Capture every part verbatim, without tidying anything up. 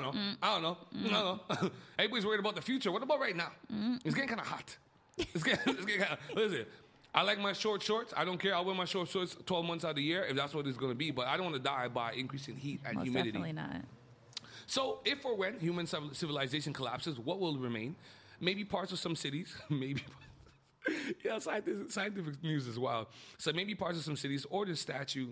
don't know. Mm. I don't know. Mm. I don't know. Everybody's worried about the future. What about right now? Mm. It's getting kind of hot. It's getting, it's getting kind of, listen, I like my short shorts. I don't care. I'll wear my short shorts twelve months out of the year if that's what it's going to be. But I don't want to die by increasing heat and Most humidity. Definitely not. So if or when human civilization collapses, what will remain? Maybe parts of some cities. Maybe. Yeah, scientific, scientific news as well. So maybe parts of some cities or the statue.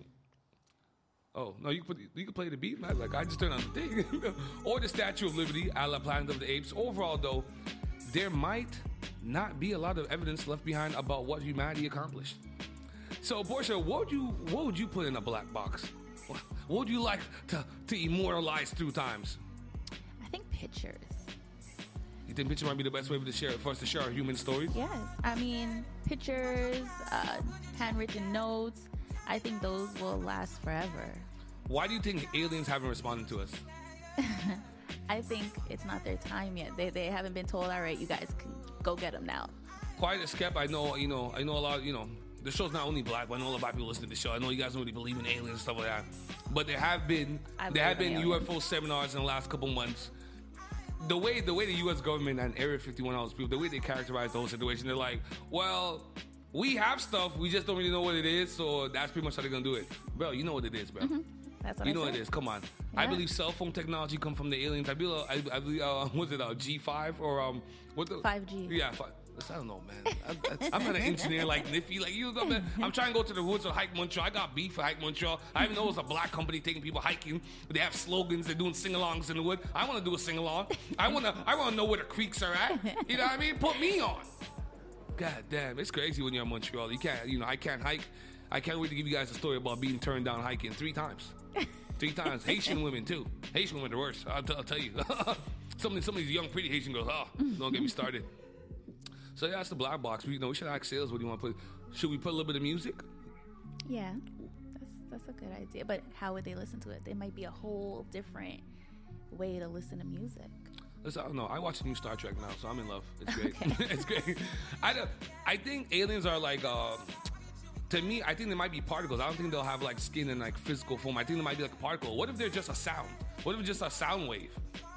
Oh, no, you can, put, you can play the beat, man. Like, I just turned on the thing. Or the Statue of Liberty, a la Planet of the Apes. Overall, though, there might not be a lot of evidence left behind about what humanity accomplished. So, Portia, what would you what would you put in a black box? What would you like to, to immortalize through times? I think pictures. You think picture might be the best way for, to share, for us to share our human stories? Yes. I mean, pictures, uh, handwritten notes, I think those will last forever. Why do you think aliens haven't responded to us? I think it's not their time yet. They they haven't been told, all right, you guys can go get them now. Quite a skep. I know, you know, I know a lot, you know, the show's not only black, but I know a lot of black people listen to the show. I know you guys don't really believe in aliens and stuff like that. But there have been I there have been aliens. U F O seminars in the last couple months. The way the way the U S government and Area fifty-one, all those people, the way they characterize the whole situation, they're like, well, we have stuff, we just don't really know what it is, so that's pretty much how they're gonna do it. Bro, you know what it is, bro. Mm-hmm. That's what you I know said. what it is. Come on. Yeah. I believe cell phone technology come from the aliens. I believe, I, I believe uh, what's it, uh, G five or um, what the five G. Yeah, five. I don't know, man. I, I'm not an engineer like Niffy. Like you, man. I'm trying to go to the woods of Hike Montreal. I got beef for Hike Montreal. I even know it's a black company taking people hiking. They have slogans. They're doing sing-alongs in the wood. I want to do a sing-along. I want to. I want to know where the creeks are at. You know what I mean? Put me on. God damn, it's crazy when you're in Montreal. You can't. You know, I can't hike. I can't wait to give you guys a story about being turned down hiking three times. Three times. Haitian women too. Haitian women are the worst. I'll, t- I'll tell you. some of some of these young pretty Haitian girls. Oh, don't get me started. So yeah, that's the black box. We, you know, we should ask sales. What do you want to put? Should we put a little bit of music? Yeah, that's that's a good idea. But how would they listen to it? There might be a whole different way to listen to music. Listen, I don't know. I watch the new Star Trek now, so I'm in love. It's great. Okay. It's great. I don't, I think aliens are like. Uh, to me, I think they might be particles. I don't think they'll have like skin and like physical form. I think they might be like a particle. What if they're just a sound? What if it's just a sound wave?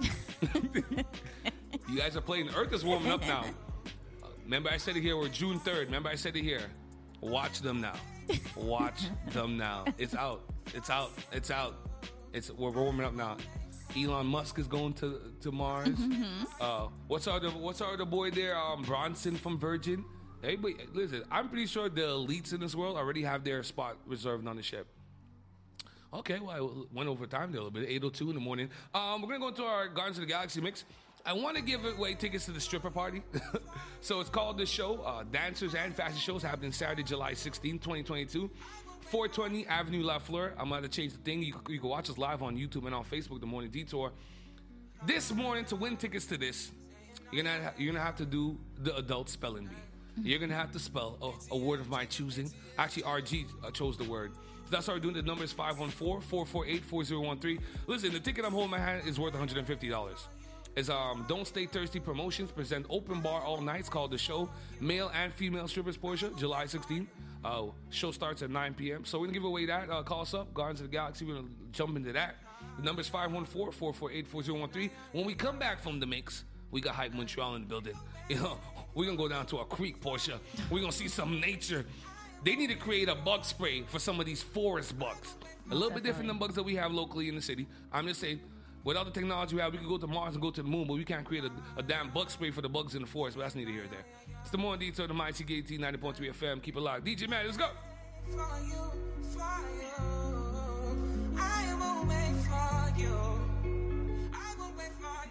You guys are playing. Earth is warming up now. Remember I said it here, we're June third. Remember I said it here. Watch them now. Watch them now. It's out. It's out. It's out. It's we're warming up now. Elon Musk is going to, to Mars. Mm-hmm. Uh, what's our what's our other boy there? Um, Bronson from Virgin. Everybody, listen, I'm pretty sure the elites in this world already have their spot reserved on the ship. Okay, well, I went over time there a little bit. eight oh two in the morning. Um, we're gonna go into our Guardians of the Galaxy mix. I want to give away tickets to the stripper party. So it's called The Show. Uh, dancers and fashion shows happening Saturday, July sixteenth, twenty twenty-two. four twenty Avenue La Fleur. I'm going to change the thing. You, you can watch us live on YouTube and on Facebook, The Morning Detour. This morning, to win tickets to this, you're going to you're gonna have to do the adult spelling bee. You're going to have to spell a, a word of my choosing. Actually, R G uh, chose the word. So that's how we're doing. The number is five one four, four four eight, four zero one three. Listen, the ticket I'm holding in my hand is worth one hundred fifty dollars. Is um Don't Stay Thirsty Promotions present open bar all nights called The Show. Male and female strippers Portia, July sixteenth. Uh, show starts at nine p.m. So we're going to give away that. Uh, call us up, Guardians of the Galaxy. We're going to jump into that. The number is five one four, four four eight, four zero one three. When we come back from the mix, we got Hype Montreal in the building. You know, we're going to go down to a creek, Portia. We're going to see some nature. They need to create a bug spray for some of these forest bugs. A little bit different than bugs that we have locally in the city. I'm just saying, without the technology we have, we could go to Mars and go to the moon, but we can't create a, a damn bug spray for the bugs in the forest. But that's neither here nor there. It's the Morning Detour, the Mighty K T ninety point three F M. Keep it locked. D J Man, let's go. For you, for you, I will wait for you. I will wait for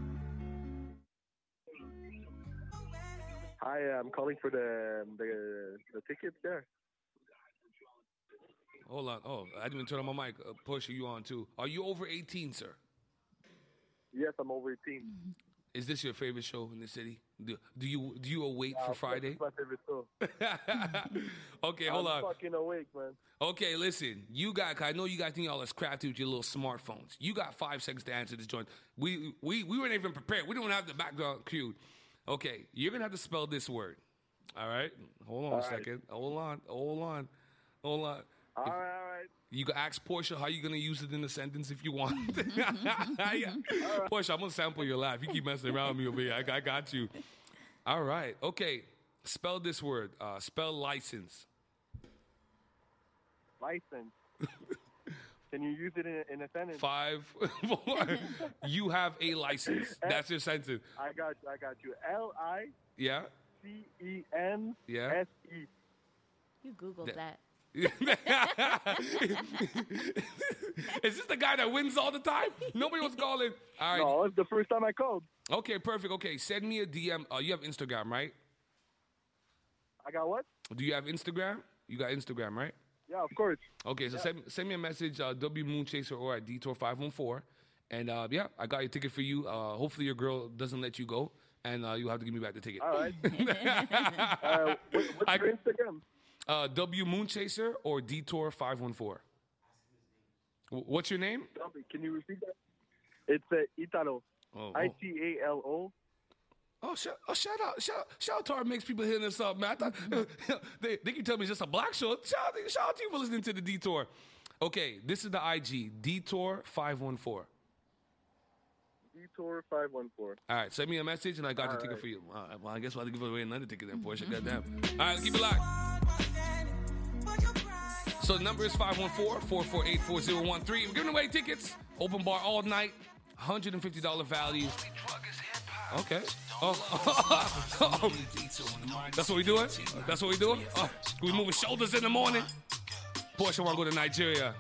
you. Hi, I'm calling for the the, the tickets there. Hold on. Oh, I didn't even turn on my mic. Uh, Portia, you on too. Are you over eighteen, sir? Yes, I'm over eighteen. Is this your favorite show in the city? Do, do you do you await uh, for Friday? That's my favorite show. Okay, hold I'm on. I'm fucking awake, man. Okay, listen. You got. I know you guys think y'all is crafty with your little smartphones. You got five seconds to answer this joint. We we we weren't even prepared. We don't have the background cued. Okay, you're gonna have to spell this word. All right. Hold on all a right. second. Hold on. Hold on. Hold on. All if, right, all right. You can ask Portia how you gonna use it in a sentence if you want. Yeah. Right. Portia, I'm gonna sample your laugh. You keep messing around with me over here. I, I got you. All right. Okay. Spell this word. Uh, spell license. License. Can you use it in a, in a sentence? Five, four. You have a license. That's your sentence. I got you. I got you. L I Yeah. C E N Yeah. S E. You Googled that. Is this the guy that wins all the time? Nobody was calling. All right. No, it's the first time I called. Okay, perfect. Okay, send me a D M. Uh, you have Instagram, right? I got what? Do you have Instagram? You got Instagram, right? Yeah, of course. Okay, so Yeah. send, send me a message, uh, W Moonchaser or at Detour five one four. And uh, yeah, I got your ticket for you. Uh, hopefully your girl doesn't let you go. And uh, you'll have to give me back the ticket. All right. uh, what, what's I- your Instagram? Uh, W Moonchaser or Detour five one four. W- What's your name? Tell me, can you repeat that? It's uh, Italo. Oh, I oh. T A L O. Oh, shout, oh, shout out, shout, shout out to our mixed people hitting us up, man. I thought, they, they can tell me it's just a black show. Shout out, shout out to you for listening to the Detour. Okay, this is the I G, Detour five one four. Detour five one four. All right, send me a message and I got All the ticket right. for you. All right, well, I guess we'll have to give away another ticket then, Portia. Goddamn. All right, keep it locked. So the number is five one four, four four eight, four zero one three. We're giving away tickets. Open bar all night. one hundred fifty dollars value. Okay. Oh. That's what we doing? That's what we doing? Oh. We moving shoulders in the morning. Portia want to go to Nigeria.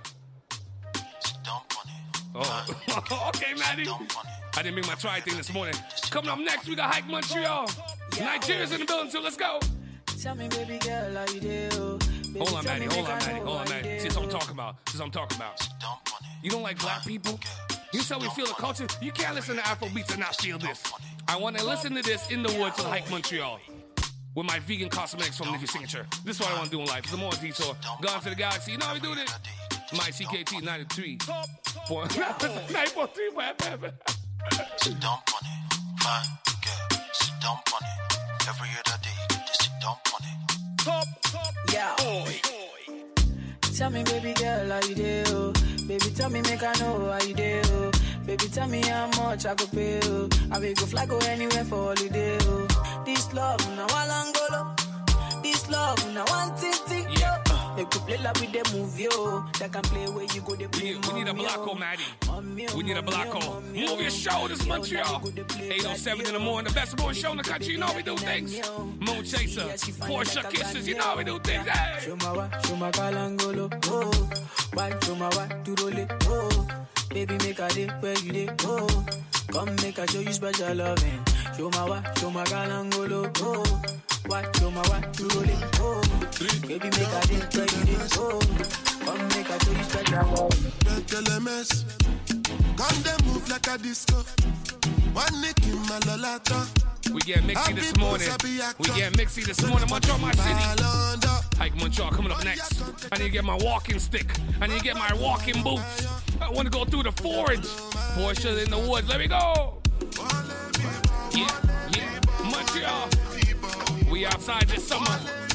Oh. Okay, Maddie. I didn't bring my try thing this morning. Coming up next, we got Hike Montreal. Nigeria's in the building, so let's go. Tell me, baby girl, how you do? Baby, Hold on, tell Maddie. me, Hold make on, I Maddie. know Hold on, how you Maddie. do. See what I'm talking about. See what I'm talking about. You don't like black people? You say we feel the culture? You can't listen to Afro beats and not feel this. I want to listen to this in the woods of Hike Montreal with my vegan cosmetics from Nicky Signature. This is what I want to do in life. It's a more detour. Gone to the galaxy. You know how we do this? My C K T ninety-three. nine point three for F M. Sit down on it, fine girl. Sit down on it. Every other day, just sit down on it. Top, top, Yeah. boy. Tell me, baby girl, how you do? Baby, tell me, make I know how you do. Baby, tell me how much I could pay. Oh. I will go fly, go anywhere for holiday. Oh. This love, now one Angolo. This love, now one titty. Yeah. They could play like with the movie, oh. They can play where you go, they We play need, we need a mommy, Blacko, oh. Maddie. Mommy, oh, We need a mommy, Blacko. oh, mommy, Move oh. your shoulders, Yo, Montreal. now they go, they play eight oh seven like in the you. morning. The best morning show in the country. You know we do things. Moon Chaser. Portia Kisses. You know we do things. Hey. Show my wa, show my kalangolo, oh. Why, show my wa, to roll it, oh. Baby, make a day where you day, oh. Come make a show you special loving. Show my wa, show my kalangolo, oh. Why, show my wa, to roll it, oh. Baby, make a day where you day, oh. Come make a show you special loving. L M S, come they move like a disco. One nick in my lolata. We get mixy this morning. We get mixy this morning. Montreal, my city. Hike Montreal coming up next. I need to get my walking stick. I need to get my walking boots. I want to go through the forage. Portia in the woods. Let me go. Yeah, yeah. Montreal. We outside this summer.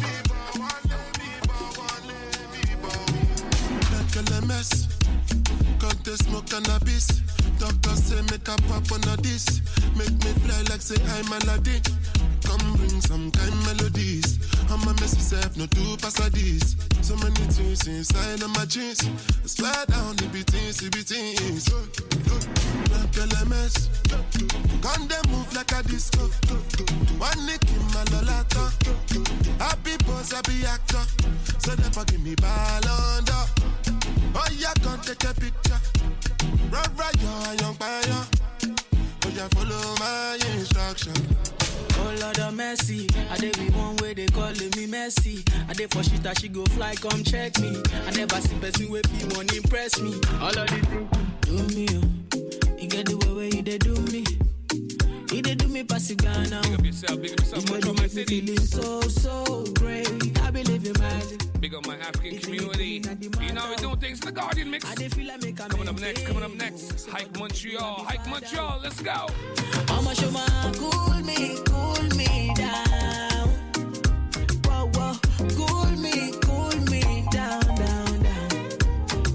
L M S, come they smoke cannabis. Doctor say make a pop on a this. Make me fly like say I'm Aladdin. Come bring some kind melodies. I'm a mess myself, no two pass a this. So many things inside of my jeans. I swear down the beatings, the beatings. L M S, come they move like a disco. One nick in my lolata. Happy boss, happy actor. So therefore give me ball under. Oh yeah, come take a picture. Run right, you're a young fire. Oh yeah, follow my instruction. Oh Lord of mercy, I dey be one way they calling me Messi. I dey for shit that she go fly, come check me. I never see person wey be one impress me. All of the things do me, oh. You get the way where you dey do me. You dey do me pass it down now. Big up yourself. Big up yourself. This Montreal, body my make me city. feeling so, so great. I believe in magic. Big up my African community. You know we doing things in the Guardian mix. I dey feel like make a Coming up next. Coming up next. Hike Montreal. Hike Montreal. Let's go. I'ma show my cool me, cool me down. Whoa, whoa, cool me, cool me down, down, down.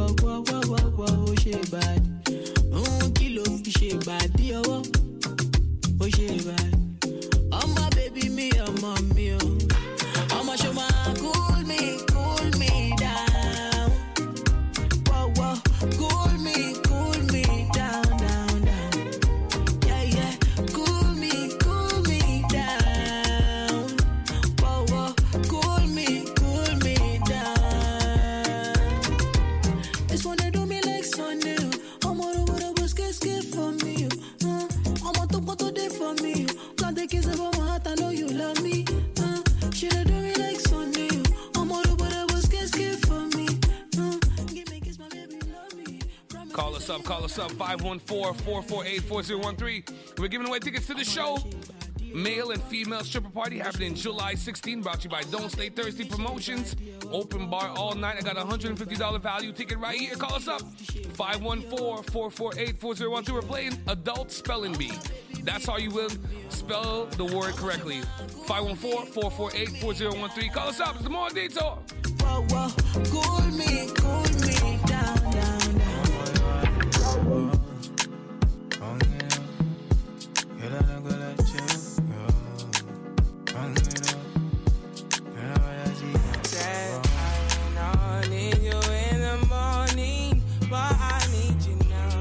whoa, whoa, whoa, whoa, whoa, she bad. Oh, kilo, she bad, dear, oh, oh, she bad. Oh, my baby, me, oh, mommy, oh. Oh, my show, my cool me, cool me down. Whoa, whoa, cool me, cool me down, down, down. Yeah, yeah, cool me, cool me down. Whoa, whoa, cool me, cool me down. This one they do me like Sunday. I'm all over the bus, get scared for me. Uh, I'm on top of the day for me. Can't take kiss about my heart, I know you love me. Uh, she they do me like Sunday. I'm all over the bus, get scared for me. Uh, give me a kiss, my baby, love me. Promise Call us up, call us up, five one four, four four eight, four zero one three. We're giving away tickets to the show. Male and female stripper party happening July sixteenth, brought to you by Don't Stay Thirsty Promotions. Open bar all night. I got a one hundred fifty dollars value ticket right here. Call us up, five one four, four four eight, four zero one two. We're playing Adult Spelling Bee. That's all you will. Spell the word correctly. five one four, four four eight, four zero one three. Call us up. It's the More Detour. whoa, whoa, cool me, cool me down, down, down. Said I don't need you in the morning, but I need you now.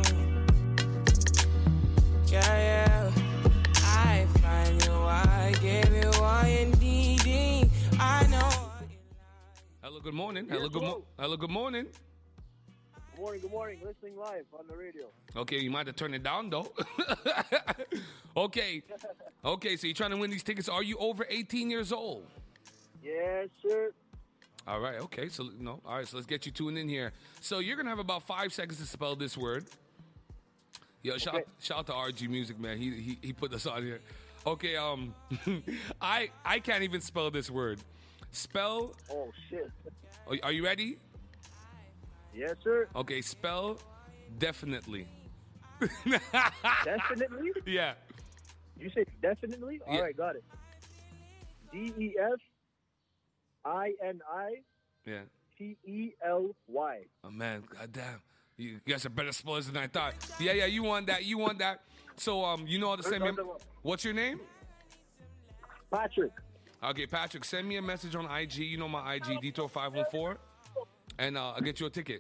Yeah, yeah. I find you, I give you all you needing. I know. Hello, good morning. Hello, good, mo- hello, good morning. Good morning, good morning. Listening live on the radio. Okay, you might have turned it down, though. okay. Okay, so you're trying to win these tickets. Are you over eighteen years old? Yes, sir. All right, okay. So, no. All right, so let's get you tuned in here. So you're going to have about five seconds to spell this word. Yo, shout, Okay. shout out to R G Music, man. He, he he put this on here. Okay, um, I I can't even spell this word. Spell, Oh, shit. are, are you ready? Yes, sir. Okay, spell definitely. Definitely? Yeah. You say definitely? All Yeah. right, got it. D E F I N I Yeah. T E L Y. Oh, man, goddamn. You guys are better spellers than I thought. Yeah, yeah, you want that. You want that. So, um, you know how to send me. What's your name? Patrick. Okay, Patrick, send me a message on I G. You know my I G, Detour five one four. And uh, I'll get you a ticket.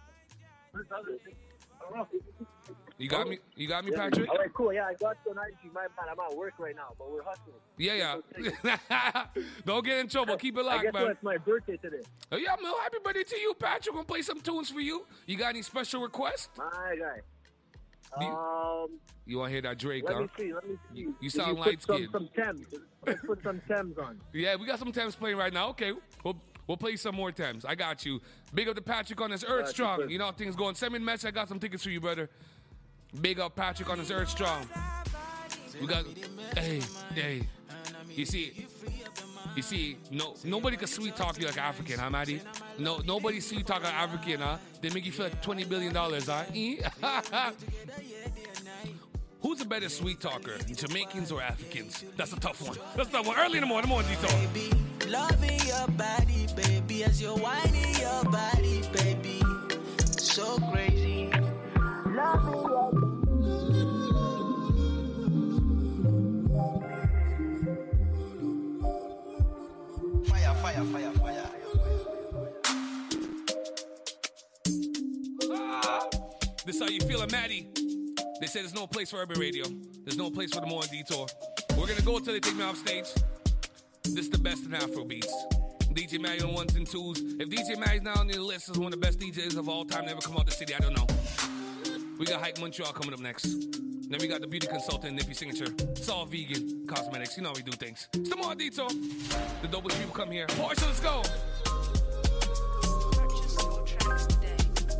You got me? You got me, Patrick? All right, cool. Yeah, I got you on I G. My bad. I'm at work right now, but we're hustling. Yeah, yeah. Don't get in trouble. Keep it I locked, guess man. what? It's my birthday today. Oh, yeah, man. Happy birthday to you, Patrick. We're going to play some tunes for you. You got any special requests? My guy. Do you- Um, You want to hear that Drake, let huh? me see. Let me see. You- you Did sound put light some, skinned. some Thames. Let's put some Thames on. Yeah, we got some Thames playing right now. Okay, we'll, we'll play some more Thames. I got you. Big up to Patrick on his Earth Got you, Strong. sir. You know how things going. Send me a message. I got some tickets for you, brother. Big up Patrick on his Earth Strong. We got, hey, hey. You see, you see, no, nobody can sweet talk you like African, huh, Maddie? No, nobody sweet talk like African, huh? They make you feel like twenty billion dollars, huh? Eh? Who's a better sweet talker, Jamaicans or Africans? That's a tough one. That's a tough one. Early in the morning, morning detour. Baby, loving your body, baby, as you're whining your body, baby. So crazy. Loving your Fire, fire, fire, fire. This how you feeling, Maddie? They said there's no place for urban radio. There's no place for the morning detour. We're gonna go until they take me off stage. This is the best in Afro beats. D J Maddie on ones and twos. If D J Maddie's now on the list as one of the best D Js of all time to ever come out the city, I don't know. We got Hype Montreal coming up next. Then we got the beauty consultant, Nippy Signature. It's all vegan cosmetics. You know how we do things. It's the more detour. The dopest people come here. Porsche, let's go. Purchase your tracks today.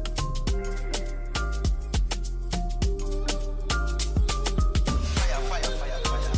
Fire, fire, fire, fire.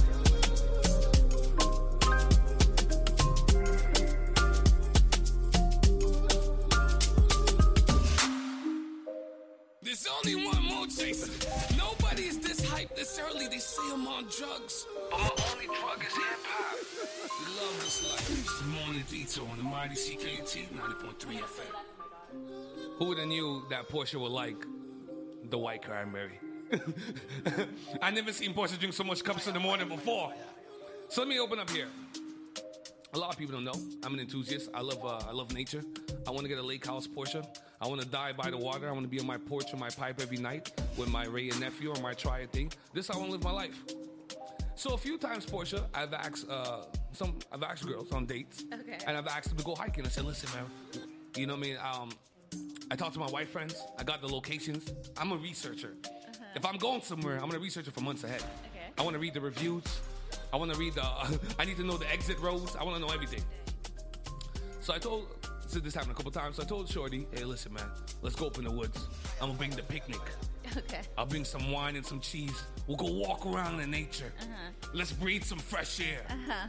There's only one more chaser. Nobody's this hype this early. They say I'm on drugs. But my only drug is hip hop. We love this life. It's the morning detour on the mighty C K U T ninety point three F M. Who would have knew that Portia would like the white cranberry? I never seen Portia drink so much cups in the morning before. So let me open up here. A lot of people don't know I'm an enthusiast. I love uh, I love nature. I want to get a lake house Portia. I want to die by the water. I want to be on my porch with my pipe every night with my Ray and nephew or my try thing. This is how I want to live my life. So a few times, Portia, I've asked uh, some I've asked girls on dates, Okay. and I've asked them to go hiking. I said, listen, man, you know what I mean? Um, I talked to my white friends. I got the locations. I'm a researcher. Uh-huh. If I'm going somewhere, I'm going to research it for months ahead. Okay. I want to read the reviews. I want to read the, uh, I need to know the exit roads. I want to know everything. So I told, so this happened a couple times. So I told Shorty, hey, listen, man, let's go up in the woods. I'm going to bring the picnic. Okay. I'll bring some wine and some cheese. We'll go walk around in nature. Uh-huh. Let's breathe some fresh air. Uh-huh.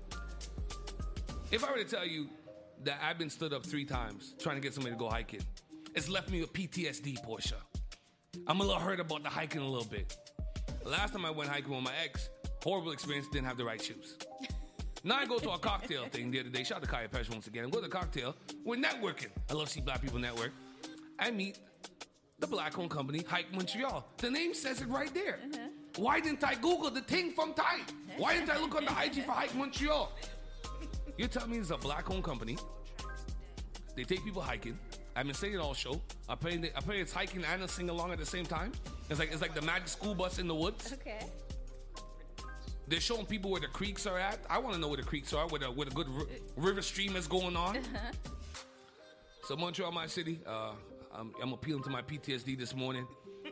If I were to tell you that I've been stood up three times trying to get somebody to go hiking, it's left me with P T S D, Portia. I'm a little hurt about the hiking a little bit. Last time I went hiking with my ex, horrible experience, didn't have the right shoes. Now I go to a cocktail thing the other day. Shout out to Kaya Pesh once again. I go to the cocktail. We're networking. I love to see black people network. I meet the black-owned company, Hike Montreal. The name says it right there. Uh-huh. Why didn't I Google the thing from Thai? Why didn't I look on the I G for Hike Montreal? You tell me it's a black-owned company. They take people hiking. I've been saying it all show. I pray, I pray it's hiking and a sing-along at the same time. It's like it's like the magic school bus in the woods. Okay. They're showing people where the creeks are at. I want to know where the creeks are, where the, where the good r- river stream is going on. Uh-huh. So Montreal, my city, uh, I'm, I'm appealing to my P T S D this morning.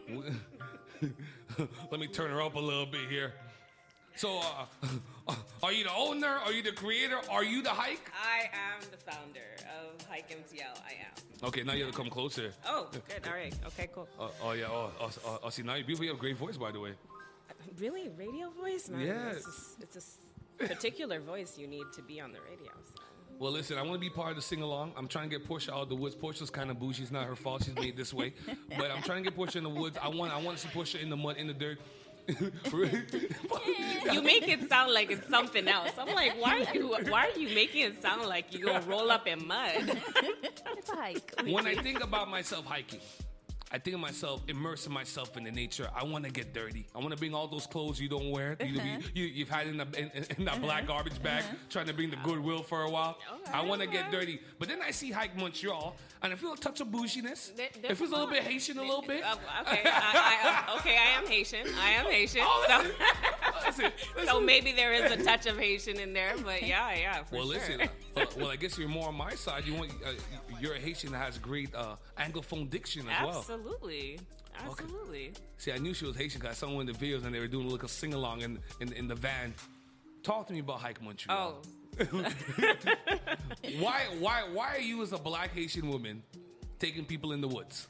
Let me turn her up a little bit here. So, uh, are you the owner? Are you the creator? Are you the hike? I am the founder of Hike M T L. I am. Okay, now you have to come closer. Oh, good. All right. Okay, cool. Uh, oh, yeah. Oh, oh, oh, oh, see, now you beautiful. You have a great voice, by the way. Really? Radio voice? Man, Yeah. It's a, it's a s- particular voice you need to be on the radio. So. Well, listen, I want to be part of the sing-along. I'm trying to get Portia out of the woods. Portia's kind of bougie. It's not her fault. She's made this way. But I'm trying to get Portia in the woods. I want I want to see Portia in the mud, in the dirt. You make it sound like it's something else. I'm like, why are you why are you making it sound like you're gonna roll up in mud? It's a hike. When I think about myself hiking, I think of myself immersing myself in the nature. I want to get dirty. I want to bring all those clothes you don't wear. You, Uh-huh. you, you've had in, the, in, in that black garbage bag, trying to bring the goodwill for a while. Okay, I want to get okay. dirty. But then I see Hike Montreal, and I feel a touch of bouginess. There- It there's feels a little lot. bit Haitian, a little bit. Uh, okay, I, I, okay, I am Haitian. I am Haitian. Oh, so, listen, listen, listen. so maybe there is a touch of Haitian in there, but yeah, yeah, for Well, sure. listen. uh, well, well, I guess you're more on my side. You want uh, you're a Haitian that has great uh, Anglophone diction as well. Absolutely. Absolutely. See, I knew she was Haitian because I saw one of the videos and they were doing a little sing along in, in in the van. Talk to me about Hike Montreal. Oh, Why why why are you as a black Haitian woman taking people in the woods?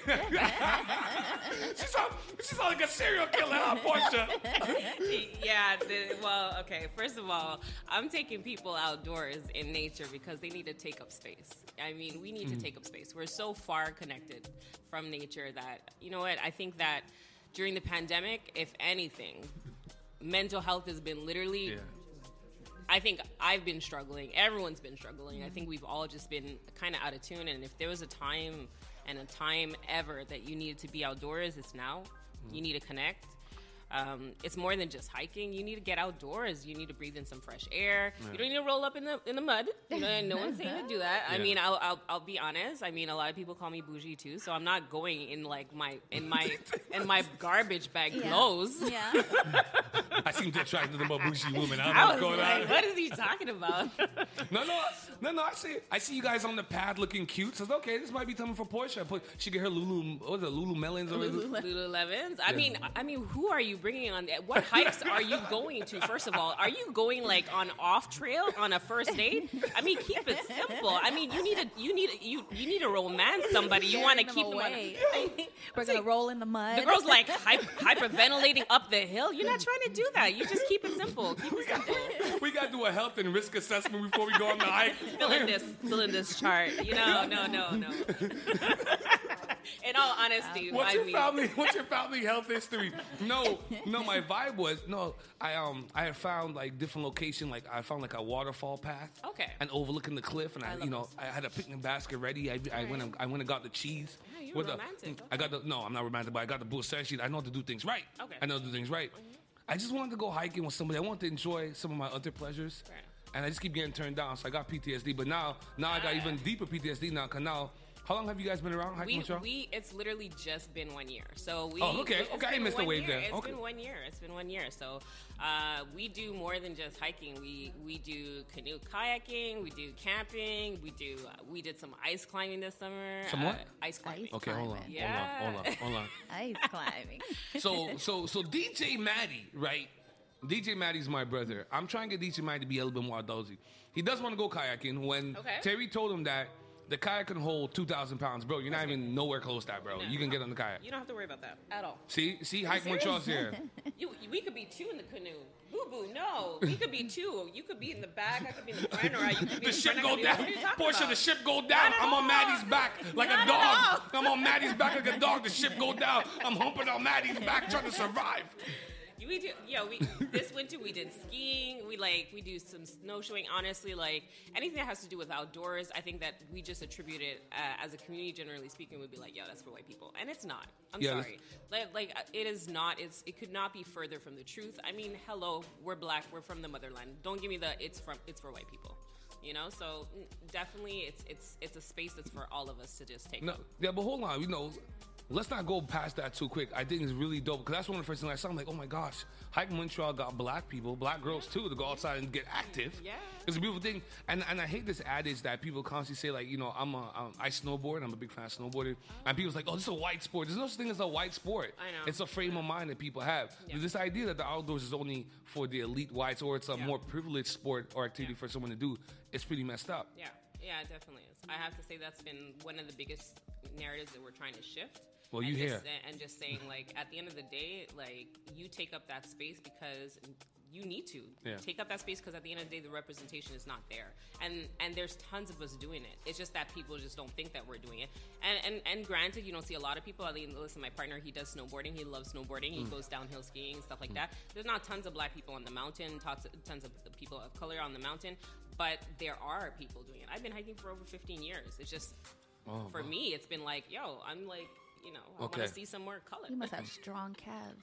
she sound she sound like a serial killer, huh, Portia? yeah. The, well, okay. First of all, I'm taking people outdoors in nature because they need to take up space. I mean, we need Mm-hmm. to take up space. We're so far connected from nature that, you know what? I think that during the pandemic, if anything, mental health has been literally. Yeah. I think I've been struggling. Everyone's been struggling. I think we've all just been kind of out of tune. And if there was a time and a time ever that you needed to be outdoors, it's now. You need to connect. Um, it's more than just hiking. You need to get outdoors. You need to breathe in some fresh air. You don't need to roll up in the in the mud. You know, and no one's saying to do that. I Yeah. mean, I'll, I'll I'll be honest. I mean, a lot of people call me bougie too. So I'm not going in like my in my in my garbage bag Yeah. clothes. Yeah. I seem to attract to the more bougie women. I don't know I what's was going like, on. what is he talking about? No, no, no, no. I see, I see you guys on the pad looking cute. So okay, this might be something for Portia. Put she get her Lulu, what was it, Lulu Melons or Lululemon. Lululemons. I mean, I mean, who are you bringing on? What hikes are you going to? First of all, are you going like on off trail on a first date? I mean, keep it simple. I mean, you need to, you need, you, you need to romance somebody. You want to Scaring keep them them on. away. We're gonna roll in the mud. The girl's like hy- hyperventilating up the hill. You're not trying to do that. You just keep it simple. Keep it simple. We gotta do a health and risk assessment before we go on the hike. Fill in this, fill in this chart. You know, no, no, no. In all honesty, What's I your mean, family? What's your family health history? No, no. My vibe was no. I um I had found like different location. Like I found like a waterfall path. Okay. And overlooking the cliff, and I, I love you know this. I had a picnic basket ready. I, I went and, I went and got the cheese. Yeah, you with were the- romantic. I got the no. I'm not romantic, but I got the bull sheet. I know how to do things right. Okay. I know how to do things right. I just wanted to go hiking with somebody. I wanted to enjoy some of my other pleasures. Right. And I just keep getting turned down, so I got P T S D. But now, now I got even deeper P T S D now. Cause now, how long have you guys been around hiking We, Montreal? we it's literally just been one year. So we Oh, okay. it's Okay, I been missed the one wave year. there. It's Okay. been one year. It's been one year. So uh, we do more than just hiking. We we do canoe kayaking, we do camping, we do uh, we did some ice climbing this summer. Some what? Uh, ice climbing. Ice okay, hold on, climbing. Yeah. hold on, hold on, hold on. Ice climbing. So, so, so D J Maddie, right? D J Maddie's my brother. I'm trying to get D J Maddie to be a little bit more adulty. He does want to go kayaking. When Okay. Terry told him that the kayak can hold two thousand pounds, bro, you're not even nowhere close to that, bro. You can get on the kayak. You don't have to worry about that at all. See, see, Hike Montreal's here. You, we could be two in the canoe. Boo boo, no. We could be two. You could be in the back. I could be in the front, or you could be The in ship front. I go could be- down. What are you talking Portia, about? the ship go down. Not at I'm on all. Maddie's back like Not a at dog. all. I'm on Maddie's back like a dog. The ship go down. I'm humping on Maddie's back trying to survive. We do, yeah. We this winter we did skiing. We like we do some snowshoeing. Honestly, like anything that has to do with outdoors, I think that we just attribute it uh, as a community. Generally speaking, would be like, yo, that's for white people, and it's not. I'm Yeah, sorry. Like, like uh, it is not. It's it could not be further from the truth. I mean, hello, we're black. We're from the motherland. Don't give me the it's from it's for white people. You know, so mm, definitely it's it's it's a space that's for all of us to just take. No, yeah, but hold on. You know, let's not go past that too quick. I think it's really dope because that's one of the first things I saw. I'm like, oh my gosh, Hike Montreal got black people, black girls too, to go outside and get active. Yeah. It's a beautiful thing. And and I hate this adage that people constantly say, like, you know, I'm a, um, I snowboard. I'm a big fan of snowboarding. And people's like, oh, this is a white sport. There's no such thing as a white sport. I know. It's a frame of mind that people have. Yeah. This idea that the outdoors is only for the elite whites or it's a Yeah. more privileged sport or activity Yeah. for someone to do, it's pretty messed up. Yeah, yeah, it definitely is. I have to say that's been one of the biggest narratives that we're trying to shift. Well, and you just, hear. and just saying like at the end of the day, like you take up that space because you need to Yeah. take up that space because at the end of the day, the representation is not there, and and there's tons of us doing it. It's just that people just don't think that we're doing it. And and and granted, you don't see a lot of people. I mean, listen, my partner, he does snowboarding. He loves snowboarding. He Mm. goes downhill skiing and stuff like that. There's not tons of black people on the mountain. Tons tons of people of color on the mountain. But there are people doing it. I've been hiking for over fifteen years. It's just, Oh, for wow. me, it's been like, yo, I'm like, you know, I Okay. want to see some more color. You must have strong calves.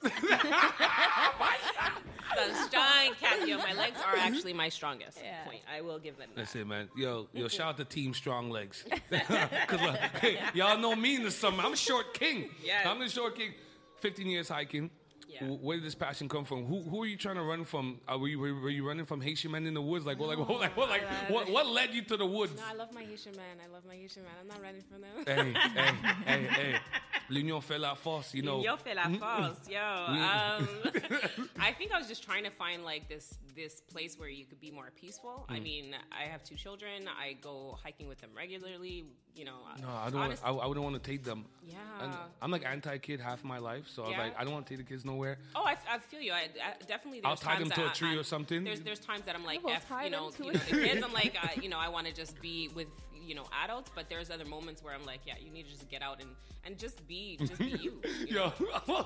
So strong cat, yo, my legs are actually my strongest Yeah. point. I will give them that. That's it, man. Yo, yo, shout out to Team Strong Legs. Because uh, hey, y'all know me in the summer. I'm a short king. Yes. I'm the short king. fifteen years hiking. Yeah. W- Where did this passion come from? Who who are you trying to run from? Uh, were, you, were, were you running from Haitian men in the woods? Like what? Like what? Like what? Like what? What led you to the woods? No, I love my Haitian man. I love my Haitian man. I'm not running from them. Hey, hey, hey, hey. L'union fait la force. You know. Yo fait la force, yo. Um, I think I was just trying to find like this this place where you could be more peaceful. Mm. I mean, I have two children. I go hiking with them regularly. You know. No, I don't. honest- I, I wouldn't want to take them. Yeah. And I'm like anti-kid half my life, so I was Yeah. like, I don't want to take the kids nowhere. Oh, I, I feel you. I, I definitely. There's I'll tie them times to a that tree I, or something. There's there's times that I'm like, We'll F, tie you know, them to you a know, the tree. kids. I'm like, uh, you know, I want to just be with you know adults. But there's other moments where I'm like, yeah, you need to just get out and and just be just be you. you know? Yo,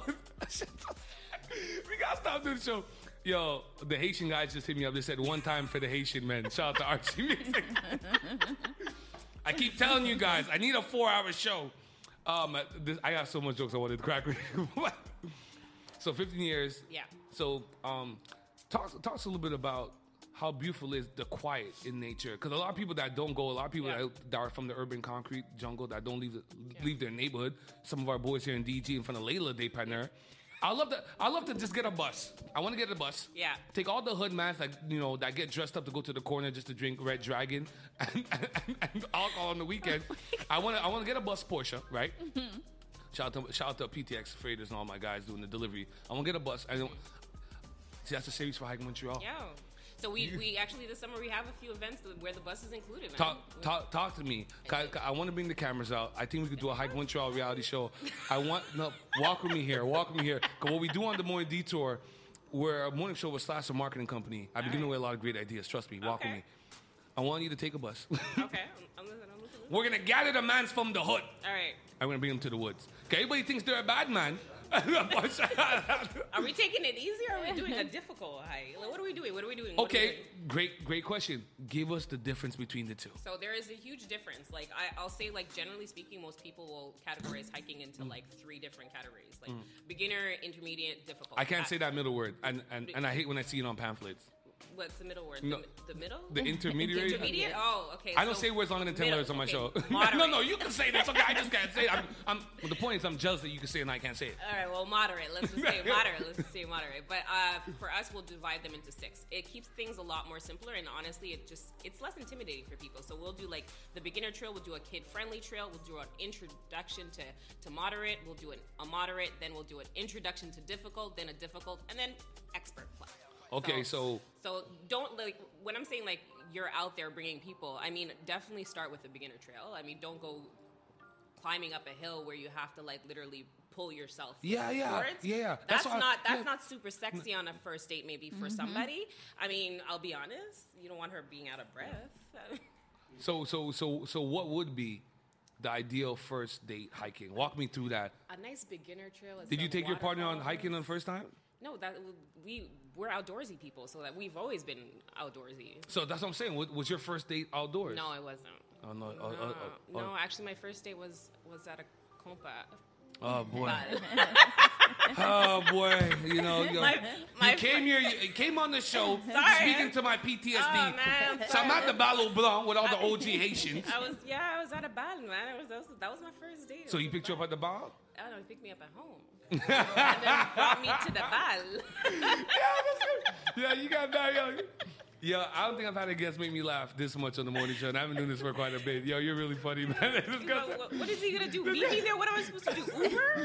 we gotta stop doing the show. Yo, the Haitian guys just hit me up. They said one time for the Haitian men. Shout out to Archie Music. I keep telling you guys, I need a four-hour show. Um, this, I got so much jokes I wanted to crack with you. So fifteen years. Yeah. So um, talk talk us a little bit about how beautiful is the quiet in nature. Because a lot of people that don't go, a lot of people Yeah. that, that are from the urban concrete jungle that don't leave the, leave their neighborhood. Some of our boys here in D G in front of Layla Day Partner. I love to I love to just get a bus. I want to get a bus. Yeah. Take all the hood mans that you know that get dressed up to go to the corner just to drink Red Dragon and, and, and alcohol on the weekend. I want to I want to get a bus Porsche, right? Shout out to shout out to P T X Freighters and all my guys doing the delivery. I want to get a bus. I don't see that's a series for Hike Montreal. Yeah. So we, we actually this summer we have a few events where the bus is included. Man. Talk, talk, talk to me. 'Cause I, I want to bring the cameras out. I think we could do a Hike Montreal reality show. I want no walk with me here. Walk with me here. 'Cause what we do on the morning detour, we're a morning show with Slash, a marketing company. I've been giving away a lot of great ideas. Trust me. Walk Okay. with me. I want you to take a bus. Okay. I'm, I'm listening. I'm listening. We're gonna gather the mans from the hood. All right. I'm gonna bring them to the woods. Okay, everybody thinks they're a bad man. Are we taking it easy or are we doing a difficult hike? Like, what are we doing? What are we doing? What are we Okay, doing? great, great question. Give us the difference between the two. So there is a huge difference. Like I, I'll say, like generally speaking, most people will categorize hiking into like three different categories, like beginner, intermediate, difficult. I can't say that middle word, and, and, and I hate when I see it on pamphlets. What's the middle word? No. The, the middle? The intermediary? Intermediate? Oh, okay. I don't so say words longer than ten middle, letters on my okay. show. Moderate. no, no, you can say this. Okay, I just can't say it. I'm, I'm, well, the point is, I'm jealous that you can say it and I can't say it. All right, well, moderate. Let's just say moderate. Let's just say moderate. But uh, for us, we'll divide them into six. It keeps things a lot more simpler, and honestly, it just it's less intimidating for people. So we'll do like the beginner trail. We'll do a kid-friendly trail. We'll do an introduction to, to moderate. We'll do an, a moderate. Then we'll do an introduction to difficult. Then a difficult, and then expert plus. Okay, so So don't like when I'm saying like you're out there bringing people. I mean, definitely start with the beginner trail. I mean, don't go climbing up a hill where you have to like literally pull yourself. Yeah, yeah, forwards. yeah, yeah. That's, That's why- not that's yeah. not super sexy on a first date. Maybe for somebody. I mean, I'll be honest. You don't want her being out of breath. so so so so what would be the ideal first date hiking? Walk me through that. A nice beginner trail. Is Did you some take your partner on waterfalls. hiking on the first time? No, that we we're outdoorsy people, so that we've always been outdoorsy. So that's what I'm saying. What, was your first date outdoors? No, it wasn't. Oh no. Oh, No, oh, oh, no, oh. actually, my first date was was at a compa. Oh boy. But Oh boy. You know, you, My- my you came here. You, you came on the show Sorry. speaking to my P T S D. Oh, man, I'm so I'm sorry. at the Ballot Blanc with all the O G Haitians. I was yeah, I was at a ball, man. It was, that was that was my first date. So you picked you up at the bar? I don't know, he picked me up at home. and then brought me to the ball. Yeah, you got that. Yo. Yo, I don't think I've had a guest make me laugh this much on the morning show, and I've been doing this for quite a bit. Yo, you're really funny, man. This You guy's- know, what, what is he gonna do? Meet me there? What am I supposed to do? Uber?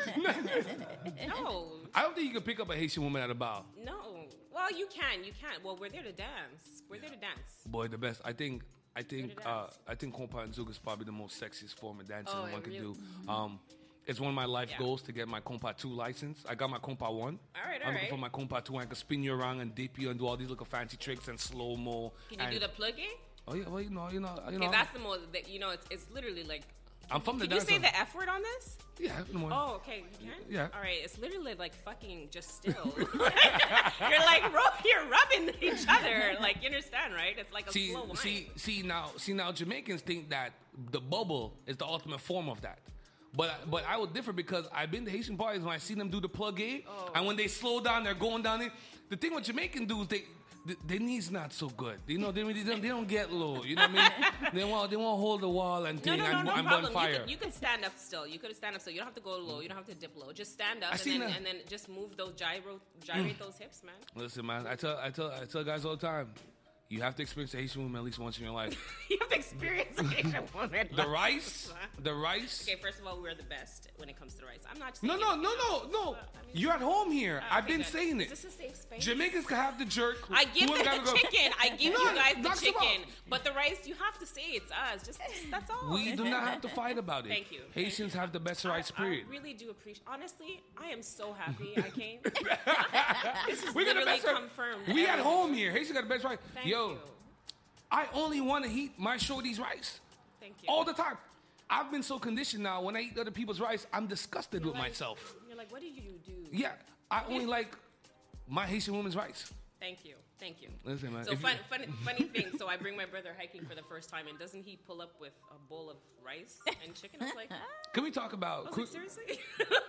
No, I don't think you can pick up a Haitian woman at a bar. no. Well, you can, you can. Well, we're there to dance. We're there to dance. Boy, the best. I think. I think. Where did Uh, dance? I think compa and zouk is probably the most sexiest form of dancing Oh, one it could really- do. Um, it's one of my life Yeah. goals to get my compa two license. I got my compa one. All right, all I'm looking right. for my compa two. I can spin you around and dip you and do all these little fancy tricks and slow mo. Can you do the plug-in? Oh yeah, well you know, you know, you Okay, know. that's the most. That, you know, it's it's literally like. I'm from the Can you dance. say the F word on this? Yeah, in the morning. Oh, okay, you can. Yeah. All right, it's literally like fucking just still. You're like ro- you're rubbing each other. Like you understand, right? It's like a See, slow wine. see, see now, see now, Jamaicans think that the bubble is the ultimate form of that. But but I would differ because I've been to Haitian parties when I see them do the plug A, Oh. and when they slow down, they're going down it. The thing with Jamaican dudes, they th- their knees not so good. You know, they really don't, they don't get low. You know what I mean? They want they want to hold the wall and no, thing no, no, and, no and problem. burn You fire. can, you can stand up still. You could stand up still. You don't have to go low. You don't have to dip low. Just stand up I and seen then that. and then just move those gyro gyrate those hips, man. Listen, man, I tell I tell I tell guys all the time, you have to experience a Haitian woman at least once in your life. You have to experience Asian woman. The rice, the rice. Okay, first of all, we're the best when it comes to rice. I'm not. No, saying no, it- no, no, no. I mean- You're at home here. Oh, I've okay, been good. saying Is it. this a safe space? Jamaicans can have the jerk. I give Whoever them gotta the go- chicken. I give No, you guys the knock them out. chicken. But the rice, you have to say it's us. Just, just that's all. We do not have to fight about it. Thank you. Haitians have the best rights, I, period. I really do appreciate. Honestly, I am so happy I came. This is We got the literally best right. confirmed. We at everything. home here. Haitians got the best right. Thank Yo, you. I only want to eat my shorty's rice Thank you. all the time. I've been so conditioned now. When I eat other people's rice, I'm disgusted You're with like- myself. You're like, what did you do? Yeah, I only like my Haitian woman's rice. Thank you. Thank you. Listen, man. So if you- fun, funny, funny thing. So I bring my brother hiking for the first time, and doesn't he pull up with a bowl of rice and chicken? I was like, I Can we talk about was like, seriously?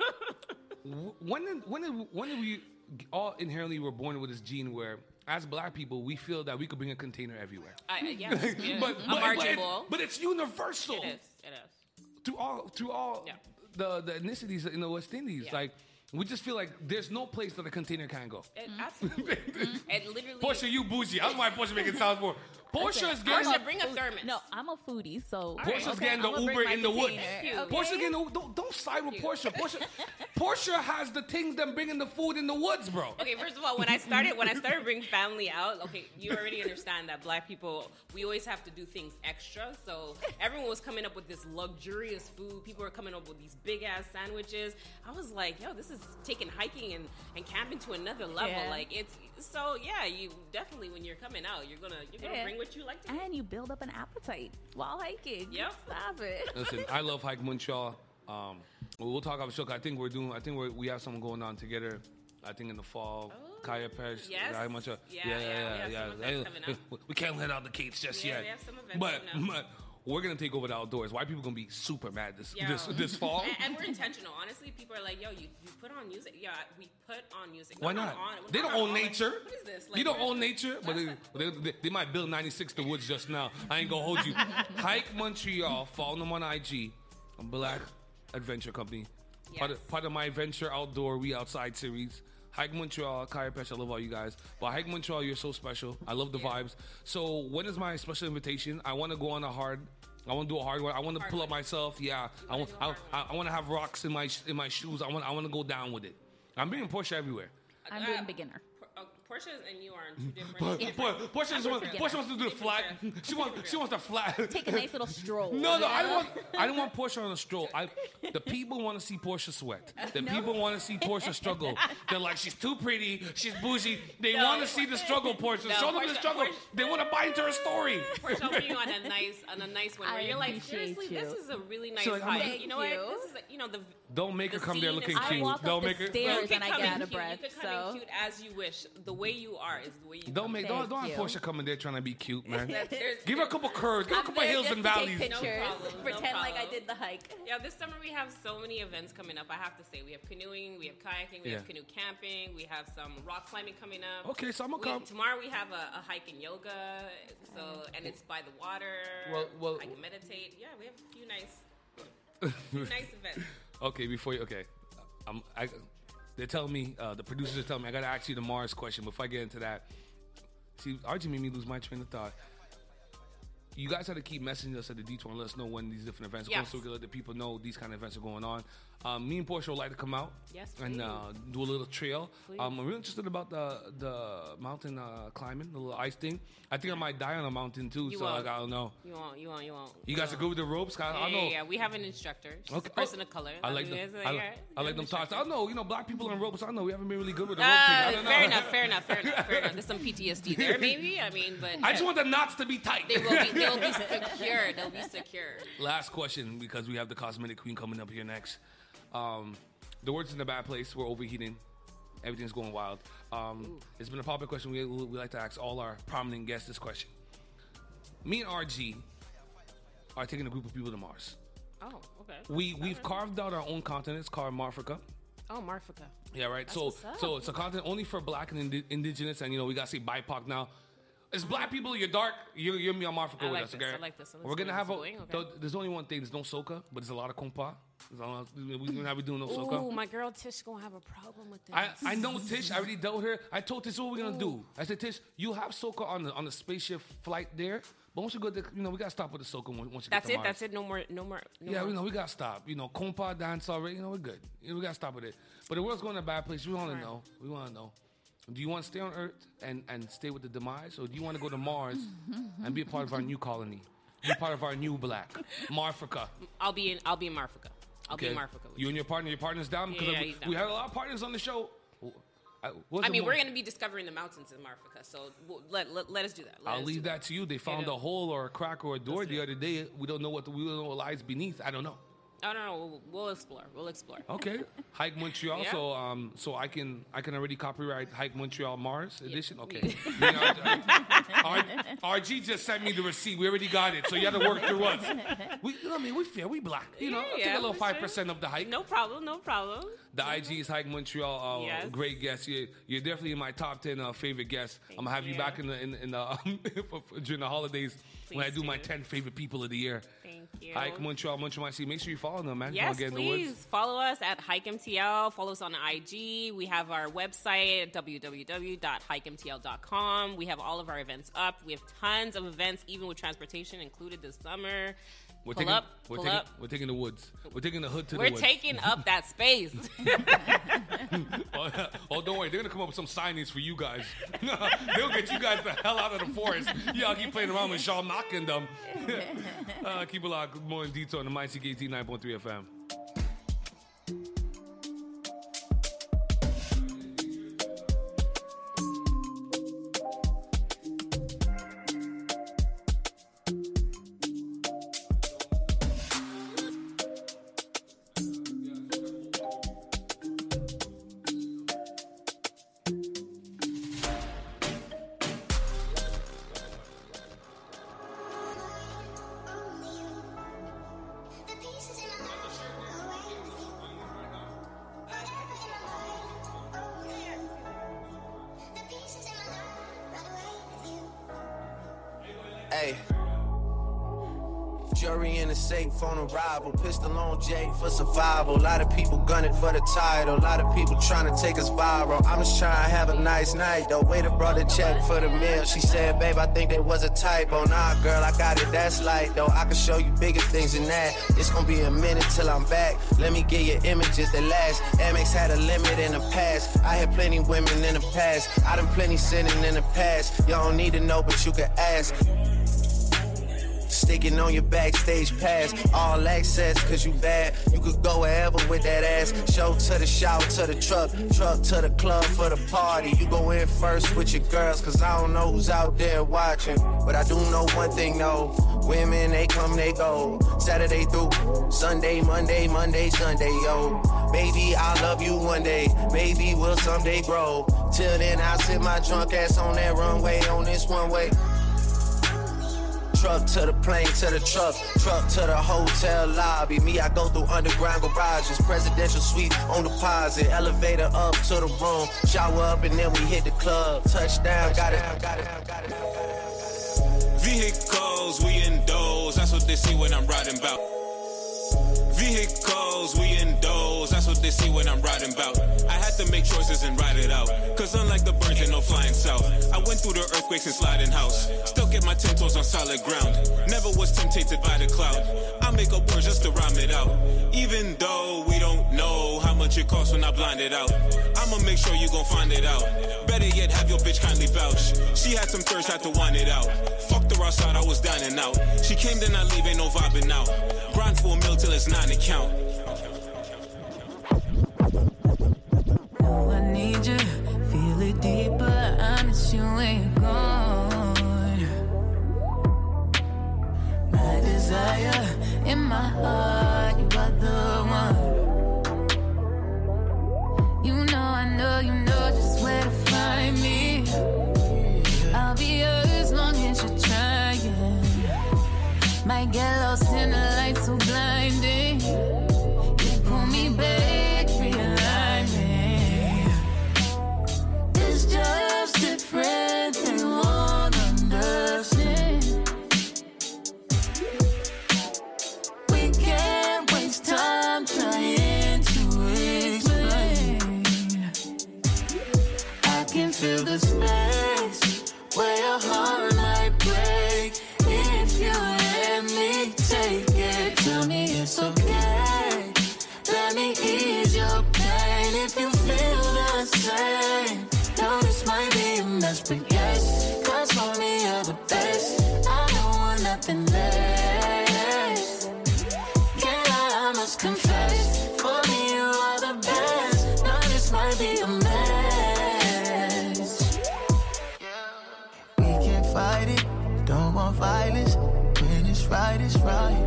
when did, when did, when did we all inherently were born with this gene where, as black people, we feel that we could bring a container everywhere. I, yeah, yeah. but, a but, margin but, it- bowl. but it's universal It is. It is. through all through all Yeah. the, the ethnicities in the West Indies. Yeah. Like we just feel like there's no place that a container can go. It, absolutely. It literally. Portia, you bougie. I don't know why Portia making sound for. Portia is I getting should bring a thermos. No, I'm a foodie, so Portia's okay, getting the I'ma bring Uber my in the woods. container, Cute. okay? Portia getting the, don't don't side with Portia. Portia, Portia has the things that bringing the food in the woods, bro. Okay, first of all, when I started when I started bringing family out, okay, you already understand that black people, we always have to do things extra. So everyone was coming up with this luxurious food. People were coming up with these big ass sandwiches. I was like, yo, this is taking hiking and, and camping to another level. Yeah. Like it's so yeah, you definitely when you're coming out, you're gonna you're gonna Yeah. bring getting what you like to eat. And you build up an appetite while hiking. Yep. Stop it. Listen, I love Hike Montreal. Um, we'll talk about show. I think we're doing. I think we're, we have something going on together. I think in the fall. Oh, Kaya Pesh. yes. Hike Montreal. Yeah, yeah, we have some events coming up. We- We can't let out the gates just Yeah, yet. we have some events but, coming up. but we're gonna take over the outdoors. White people gonna be super mad this Yo. this this fall. And, and we're intentional. Honestly, people are like, "Yo, you, you put on music." Yeah, we put on music. Why We're not? On, we're They don't not own on, nature. Like, what is this? You don't we're- own nature, but they, they, they, they might build ninety-six The Woods just now. I ain't gonna hold you. Hike Montreal. Follow them on I G. A Black Adventure Company. Part, Yes. of, part of my Adventure Outdoor We Outside series. Hike Montreal, Kaya Pesh, I love all you guys. But Hike Montreal, you're so special. I love the vibes. So when is my special invitation? I want to go on a hard. I want to do a hard one. I want to Hard pull up one. myself. Yeah, I want. do a I, hard I, I want to have rocks in my sh- in my shoes. I want. I want to go down with it. I'm bringing Porsche everywhere. I'm Uh, doing beginner. Por- uh, Portia and you are on two different. But, different- but Porsche, just want, Yeah. Porsche wants to do the flat. She wants. She wants the flat. Take a nice little stroll. No, no, I you don't know? want. I don't want Porsche on a stroll. I, the people want to see Porsche sweat. The people want to see Porsche struggle. They're like, she's too pretty. She's bougie. They No. want to see the struggle, Porsche. No, Show them the Porsche- struggle. Porsche- They want to buy into her story. Portia put you on a nice on a nice one where I you're like, appreciate seriously, you. this is a really nice So, like, I'm hike. like- You know Thank what? you. This is a, you know the. Don't make her The come there scene is- looking I cute. walk up Don't the make her. stairs You could and I come get in out of cute. breath, You could come so- in cute as you wish. The way you are is the way you. Don't make. Don't, Thank don't have you. Porsche coming there trying to be cute, man. That- there's- Give her a couple curves. Give her a I'm couple there hills just and to take valleys. pictures, No problem, no pretend like I problem. did the hike. Yeah, this summer we have so many events coming up. I have to say, we have canoeing, we have kayaking, we Yeah. have canoe camping, we have some rock climbing coming up. Okay, so I'ma We- come. Tomorrow we have a, a hike and yoga, so and it's by the water. Well- well- I can meditate. Yeah, we have a few nice, few nice events. Okay, before you. Okay, I'm. I. They're telling me. Uh, the producers are telling me I gotta ask you the Mars question before I get into that. See, R G made me lose my train of thought. You guys have to keep messaging us at the detour and let us know when these different events are going, Yes. so we can let the people know these kind of events are going on. Um, me and Portia would like to come out Yes, and please. uh, do a little trail. Please. Um, I'm really interested about the the mountain uh, climbing, the little ice thing. I think I might die on a mountain too, You so won't. like, I don't know. You won't, you won't, you won't. You guys are good with the ropes? I, I Yeah, don't know. yeah, yeah. We have an instructor. She's Okay. a person Oh, of color. I like mean, them. it's I, like, like- yeah, I like them instructor. talks. I don't know. You know, black people on ropes. I don't know. We haven't been really good with the rope thing. I Uh, don't know. fair enough, fair enough, fair enough, fair enough. There's some P T S D there, maybe. I mean, but I just want the knots to be tight. they will be, they will be secure. They'll be secure. Last question, because we have the cosmetic queen coming up here next. Um, the word's in a bad place. We're overheating. Everything's going wild. Um, it's been a popular question. We, we like to ask all our prominent guests this question. Me and R G are taking a group of people to Mars. Oh, okay. We we've carved out our own continent. It's called Marfrica. Oh, Marfica. Yeah, right. So what's up. so it's a continent only for black and indi- indigenous, and you know we gotta say B I P O C now. It's black people. You're dark. You're, you're me on Marfrica I with like us. this, Okay. I like this. Let's We're gonna see have a. where this is going, th- okay. There's only one thing. There's no soca, but there's a lot of compa. There's a lot- We're not be doing no soca. Ooh, my girl Tish gonna have a problem with this. I, I know Tish. I already dealt with her. I told Tish what we're gonna do. I said, Tish, you have soca on the on the spaceship flight there, but once you go, to, you know, we gotta stop with the soca once once you That's get to it. Mars. That's it. No more. No more. No Yeah, more. we know we gotta stop. You know, compa dance already. You know, we're good. You know, we gotta stop with it. But the world's going in a bad place. We want to Right. know. We want to know. Do you want to stay on Earth and, and stay with the demise, or do you want to go to Mars and be a part of our new colony, be part of our new black Marfrica? I'll be in. I'll be in Marfica. I'll be in Marfica. with You and your partner. Your partner's down because Yeah, we, he's down. we have a lot of partners on the show. I, what's I the mean, mo- we're gonna be discovering the mountains in Marfica, so we'll, let, let let us do that. Let I'll us leave do that to you. They found Yeah. a hole or a crack or a door Let's do the it. other day. We don't know what the, we don't know what lies beneath. I don't know. Oh no, no, we'll, we'll explore. We'll explore. Okay, Hike Montreal. Yeah. So, um, so I can I can already copyright Hike Montreal Mars edition. Okay. Yeah. Me and R G R G just sent me the receipt. We already got it. So you got to work through us. We, you know what I mean, we fair. We black. You know, Yeah, take yeah, a little for five sure. percent of the hike. No problem. No problem. The I G is Hike Montreal. Uh, Yes. Great guest. You're, you're definitely in my top ten uh, favorite guests. I'm gonna have you, you. back in the in, in the um, during the holidays when I Please do my do. ten favorite people of the year. Thank you. Hike Montreal, Montreal. See, make sure you follow them, man. Yes, Y'all get in the please woods. follow us at Hike M T L. Follow us on I G. We have our website w w w dot hike m t l dot com. We have all of our events up. We have tons of events, even with transportation included this summer. We're pull taking, up, we're pull taking, up. We're taking the woods. We're taking the hood to We're the woods. taking up that space. oh, oh, don't worry. They're gonna come up with some signage for you guys. They'll get you guys the hell out of the forest. Y'all keep playing around with Shaw knocking them. uh, keep a lot more in detail on the My C K T nine point three F M. Hey. Jury in the safe on arrival. Pistol on Jay for survival. A lot of people gunning for the title. A lot of people trying to take us viral. I'm just trying to have a nice night though. Waiter brought a check for the meal. She said, babe, I think there was a typo. Nah, girl, I got it, that's light though. I can show you bigger things than that. It's gonna be a minute till I'm back. Let me get you images that last. Amex had a limit in the past. I had plenty women in the past. I done plenty sinning in the past. You don't need to know, but you can ask. Sticking on your backstage pass, all access, cause you bad. You could go wherever with that ass. Show to the shower, to the truck, truck to the club for the party. You go in first with your girls, cause I don't know who's out there watching. But I do know one thing, though. Women, they come, they go. Saturday through Sunday, Monday, Monday, Sunday, yo. Baby, I'll love you one day. Maybe we'll someday grow. Till then, I'll sit my drunk ass on that runway, on this one way. Truck to the plane, to the truck, truck to the hotel lobby. Me, I go through underground garages, presidential suite on deposit, elevator up to the room, shower up and then we hit the club. Touchdown, got it, got it, got it. Vehicles, we in those, that's what they see when I'm riding about. Vehicles, we in those, that's what they see when I'm riding about. I had to make choices and ride it out, cause unlike the birds, ain't no flying south. I went through the earthquakes and sliding house, still get my ten toes on solid ground. Never was tempted by the cloud, I make up words just to rhyme it out. Even though we don't know how much it costs when I blind it out, I'ma make sure you gon' find it out. Better yet, have your bitch kindly vouch. She had some thirst, had to wind it out. Fucked her outside, I was dining out. She came, then I leave, ain't no vibing out. Grind for a meal till it's nine to count. Oh, I need you, feel it deeper. I miss you when you're gone. My desire in my heart, you are the one. You know, I know, you know just where to find me. I'll be yours as long as you're trying. Might get lost in the light so blinding. You pull me back, realign me. It's just different, they won't understand. We can't waste time trying to explain. I can feel the space where your heart might break. If you let me take it, tell me it's okay. Let me ease your pain if you feel the same. Know this might be a mess, but yes, cause for me you're the best. I don't want nothing less. Can't lie, I must confess. For me you are the best. Know this might be a mess. We can't fight it, don't want violence. When it's right, it's right.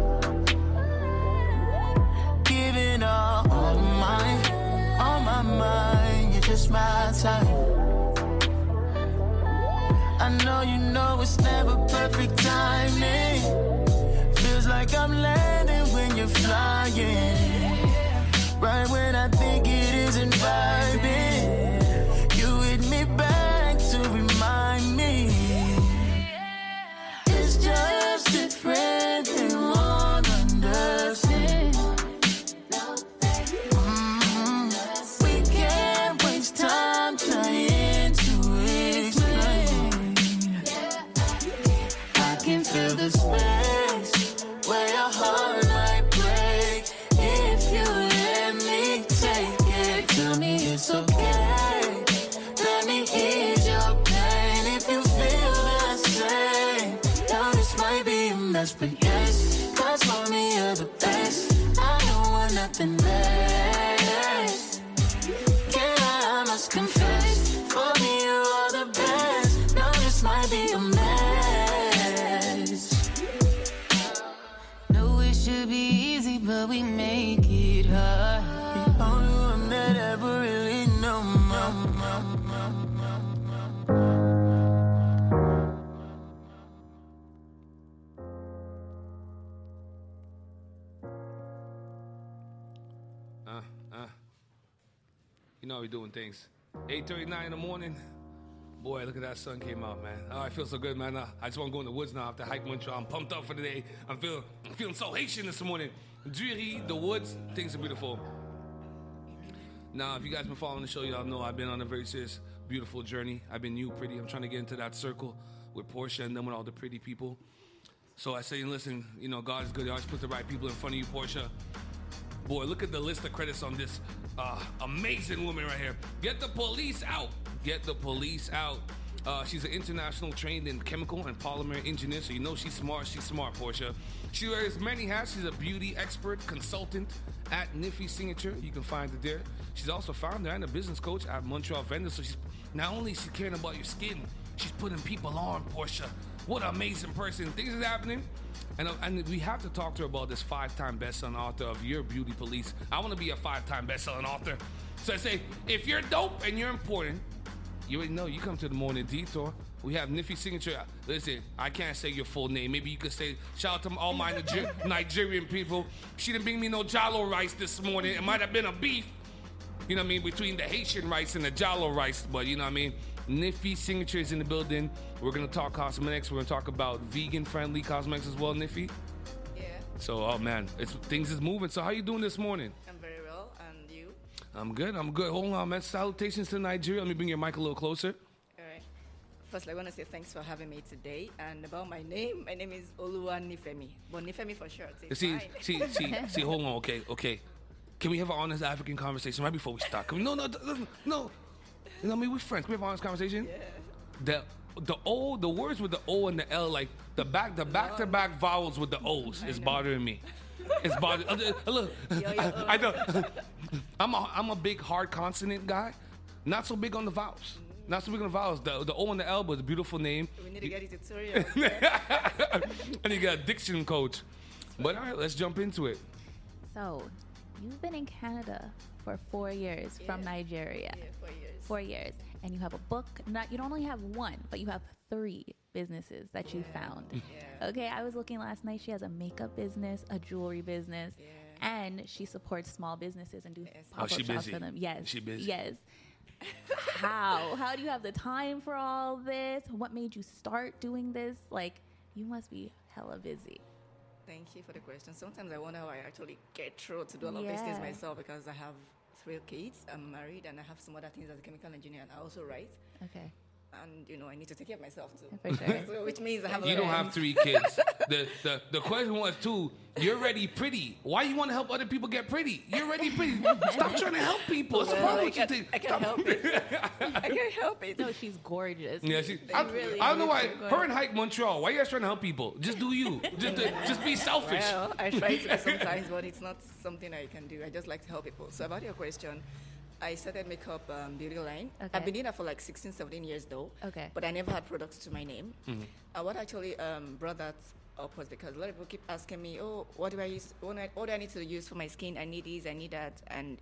Giving all on mine, on my mind. You're just my type. I know you know it's never perfect timing. Feels like I'm landing when you're flying. Right when I think it isn't vibing, you hit me back to remind me. It's just different, they won't understand. Mm-hmm. We can't waste time trying to explain. I can feel the space where your heart might break. If you let me take it, tell me it's okay. Let me ease your pain if you feel the same. Now this might be a mess, but yes, cause for me you're the best. I don't want nothing less. Can't lie, I must confess. For me you are the best. Now this might be a mess. No, it should be easy, but we make it hard. The only one that ever really know my, my, my, Uh, uh. You know how we doing things. eight thirty-nine in the morning. Boy, look at that sun came out, man. Oh, I feel so good, man. Uh, I just want to go in the woods now after hike Montreal. I'm pumped up for the day. I'm feeling, I'm feeling so Haitian this morning. Dury, the woods, things are beautiful. Now, if you guys been following the show, y'all know I've been on a very serious, beautiful journey. I've been new pretty. I'm trying to get into that circle with Portia and then with all the pretty people. So I say, listen, you know, God is good. He always puts the right people in front of you, Portia. Boy, look at the list of credits on this uh, amazing woman right here. Get the police out. Get the police out. Uh, she's an international trained in chemical and polymer engineer, so you know she's smart. She's smart, Portia. She wears many hats. She's a beauty expert, consultant at Nifty Signature. You can find her there. She's also founder and a business coach at Montreal Vendors. So she's not only is she caring about your skin, she's putting people on, Portia. What an amazing person. Things is happening. And, uh, and we have to talk to her about this five-time best-selling author of Your Beauty Police. I want to be a five-time best-selling author. So I say, if you're dope and you're important, you already know, you come to the Morning Detour. We have Nifty Signature. Listen, I can't say your full name. Maybe you could say, shout out to all my Niger- Nigerian people. She didn't bring me no jollo rice this morning. It might have been a beef, you know what I mean, between the Haitian rice and the jollo rice. But you know what I mean? Nifty Signature is in the building. We're going to talk cosmetics. We're going to talk about vegan-friendly cosmetics as well, Nifty. Yeah. So, oh, man, it's, things is moving. So how you doing this morning? I'm very well, and you? I'm good. I'm good. Hold on, man. Salutations to Nigeria. Let me bring your mic a little closer. All right. First, I want to say thanks for having me today. And about my name, my name is Oluwanifemi. But Nifemi for short. It's See, fine. see, see, see, hold on. Okay, okay. Can we have an honest African conversation right before we start? Can we, no, no, no, no. You know what I mean? We're friends. Can we have an honest conversation? Yeah. The the O, the words with the O and the L, like the back, the back to back vowels with the O's is bothering me. It's bothering. Uh, uh, look, I, I know. I'm a I'm a big hard consonant guy. Not so big on the vowels. Not so big on the vowels. The the O and the L, but it's a beautiful name. We need to get a tutorial. And you got a diction coach. But all right, let's jump into it. So, you've been in Canada for four years Yeah. from Nigeria. Yeah, four years. Four years. And you have a book. Not you don't only have one, but you have three businesses that you found. Yeah. Okay, I was looking last night. She has a makeup business, a jewelry business, Yeah. and she supports small businesses and do Yes. Oh, pop-up she shops busy. for them. Yes. She busy. Yes. How? How do you have the time for all this? What made you start doing this? Like, you must be hella busy. Thank you for the question. Sometimes I wonder how I actually get through to do all of these things Yeah. myself because I have three kids, I'm married, and I have some other things as a chemical engineer, and I also write. Okay. And, you know, I need to take care of myself too. For sure. So, which means I have a You lot don't of have three kids. The, the the question was too, you're already pretty. Why you want to help other people get pretty? You're already pretty. Stop trying to help people. What's the Well, problem I with you? can't, think? I can't help it. I can't help it. No, she's gorgeous. Yeah, she, They I, really I don't know do why. look good. Her and Hike Montreal. Why you guys trying to help people? Just do you. Just uh, just be selfish. Well, I try to sometimes, but it's not something I can do. I just like to help people. So about your question, I started makeup um, beauty line. Okay. I've been doing that for like sixteen, seventeen years though. Okay. But I never had products to my name. And what actually um, brought that up was because a lot of people keep asking me, oh, what do I use? What do I, what do I need to use for my skin? I need this, I need that. And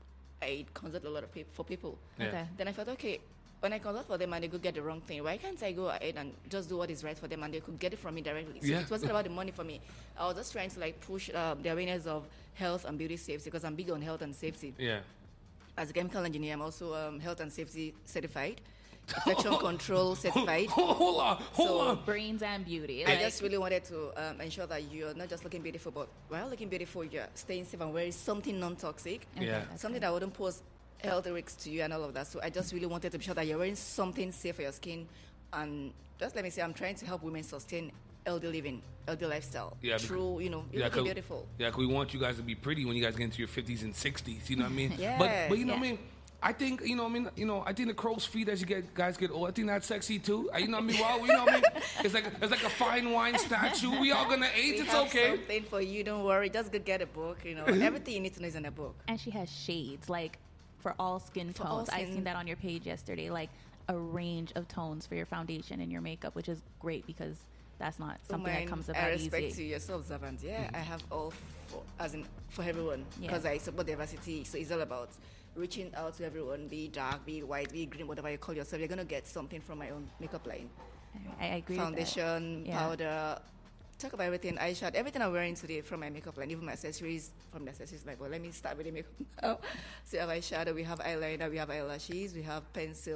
I consult a lot of people for people. Yeah. Okay. Then I thought, okay, when I consult for them and they could get the wrong thing, why can't I go ahead and just do what is right for them and they could get it from me directly? So Yeah. it wasn't about the money for me. I was just trying to like push uh, the awareness of health and beauty safety because I'm big on health and safety. Yeah. As a chemical engineer, I'm also um, health and safety certified, infection control certified. Hold on. Hold So- on. Brains and beauty. I Like, just really wanted to um, ensure that you're not just looking beautiful, but while looking beautiful, you're staying safe and wearing something non-toxic, okay, Yeah. that's something good. that wouldn't pose health risks to you and all of that. So I just really wanted to be sure that you're wearing something safe for your skin. And just let me say, I'm trying to help women sustain healthy living, healthy lifestyle. Yeah, because- Through, you know, you're Yeah, looking 'cause- beautiful. Yeah, 'cause we want you guys to be pretty when you guys get into your fifties and sixties. You know what I mean? Yeah, But but you know yeah. what I mean? I think you know what I mean. You know, I think the crow's feet as you get guys get old. I think that's sexy too. Uh, You know what I mean? Well, you know what I mean? It's like it's like a fine wine statue. We all gonna age. We It's have okay. something for you. Don't worry. Just go get a book. You know, everything you need to know is in a book. And she has shades, like, for all skin For all tones. I skin. seen that on your page yesterday, like a range of tones for your foundation and your makeup, which is great because that's not something Mine, that comes I about respect easy. you. You're so observant. Yeah, I have all for, as in for everyone Yeah. because I support diversity. So it's all about reaching out to everyone, be it dark, be it white, be it green, whatever you call yourself. You're gonna get something from my own makeup line. I, I agree. Foundation, with that. Yeah. powder. Talk about everything. Eyeshadow, everything I'm wearing today from my makeup line, even my accessories from the accessories line. But let me start with the makeup now. So we have eyeshadow, we have eyeliner, we have eyelashes, we have pencil,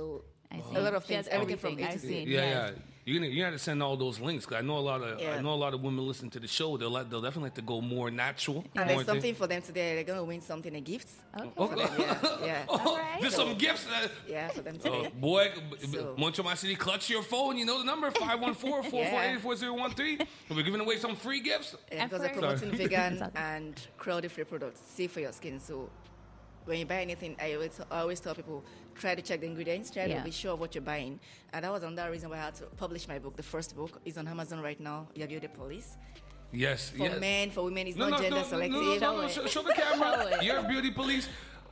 I see. A lot of She has things, everything from everything. A to I've Z. seen. Yeah, yes. yeah. You're gonna you got to send all those links. 'Cause I know a lot of Yeah. I know a lot of women listen to the show. They'll let, they'll definitely like to go more natural. And more there's thing. something for them today. They're gonna win something, a gift. Okay. For them, yeah, yeah. Oh, there's some gifts. That, Yeah, for them oh, today. boy, So- Montreal My City, clutch your phone. You know the number five one four, four four eight, four zero one three. We're giving away some free gifts. Yeah, because they're promoting vegan and cruelty-free products, safe for your skin. So when you buy anything, I always, I always tell people, try to check the ingredients, try Yeah. to be sure of what you're buying. And that was another reason why I had to publish my book. The first book is on Amazon right now, Your Beauty Police. Yes, For yes. men, for women, it's No, not no, gender no, no, selective. no, no, no, Show, show the camera. Show it. You're a beauty police.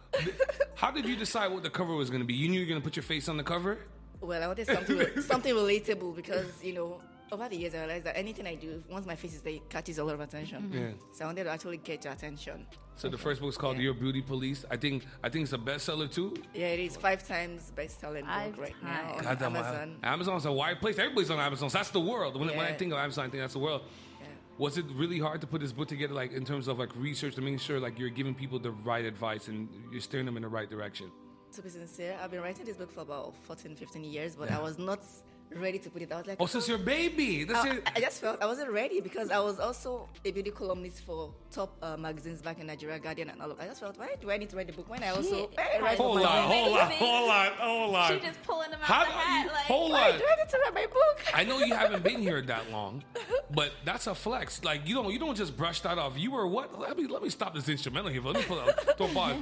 How did you decide what the cover was going to be? You knew you were going to put your face on the cover? Well, I wanted something something relatable because, you know, over the years I realized that anything I do, once my face is there, it catches a lot of attention. Yeah. So I wanted to actually get your attention. So the first book's called Your Beauty Police. I think I think it's a bestseller too. Yeah, it is five times best-selling Five book right now on God damn, Amazon. Amazon's a wide place. Everybody's on Amazon. So that's the world. When, when I Yeah. think of Amazon, I think that's the world. Was it really hard to put this book together, like in terms of like research, to make sure like you're giving people the right advice and you're steering them in the right direction? To be sincere, I've been writing this book for about fourteen, fifteen years, but Yeah. I was not ready to put it. I was like, Oh, since your baby. That's I, it. I just felt I wasn't ready because I was also a beauty columnist for top uh, magazines back in Nigeria, Guardian, and all of. I just felt, why do I need to write the book when I also I write Hold for on, magazines? hold on, hold on, hold on. She just pulling them out How the do hat. you- like, hold Why on. do I need to write my book? I know you haven't been here that long, but that's a flex. Like you don't you don't just brush that off. You were what? Let me let me stop this instrumental here. Let me pull out. Throw pause.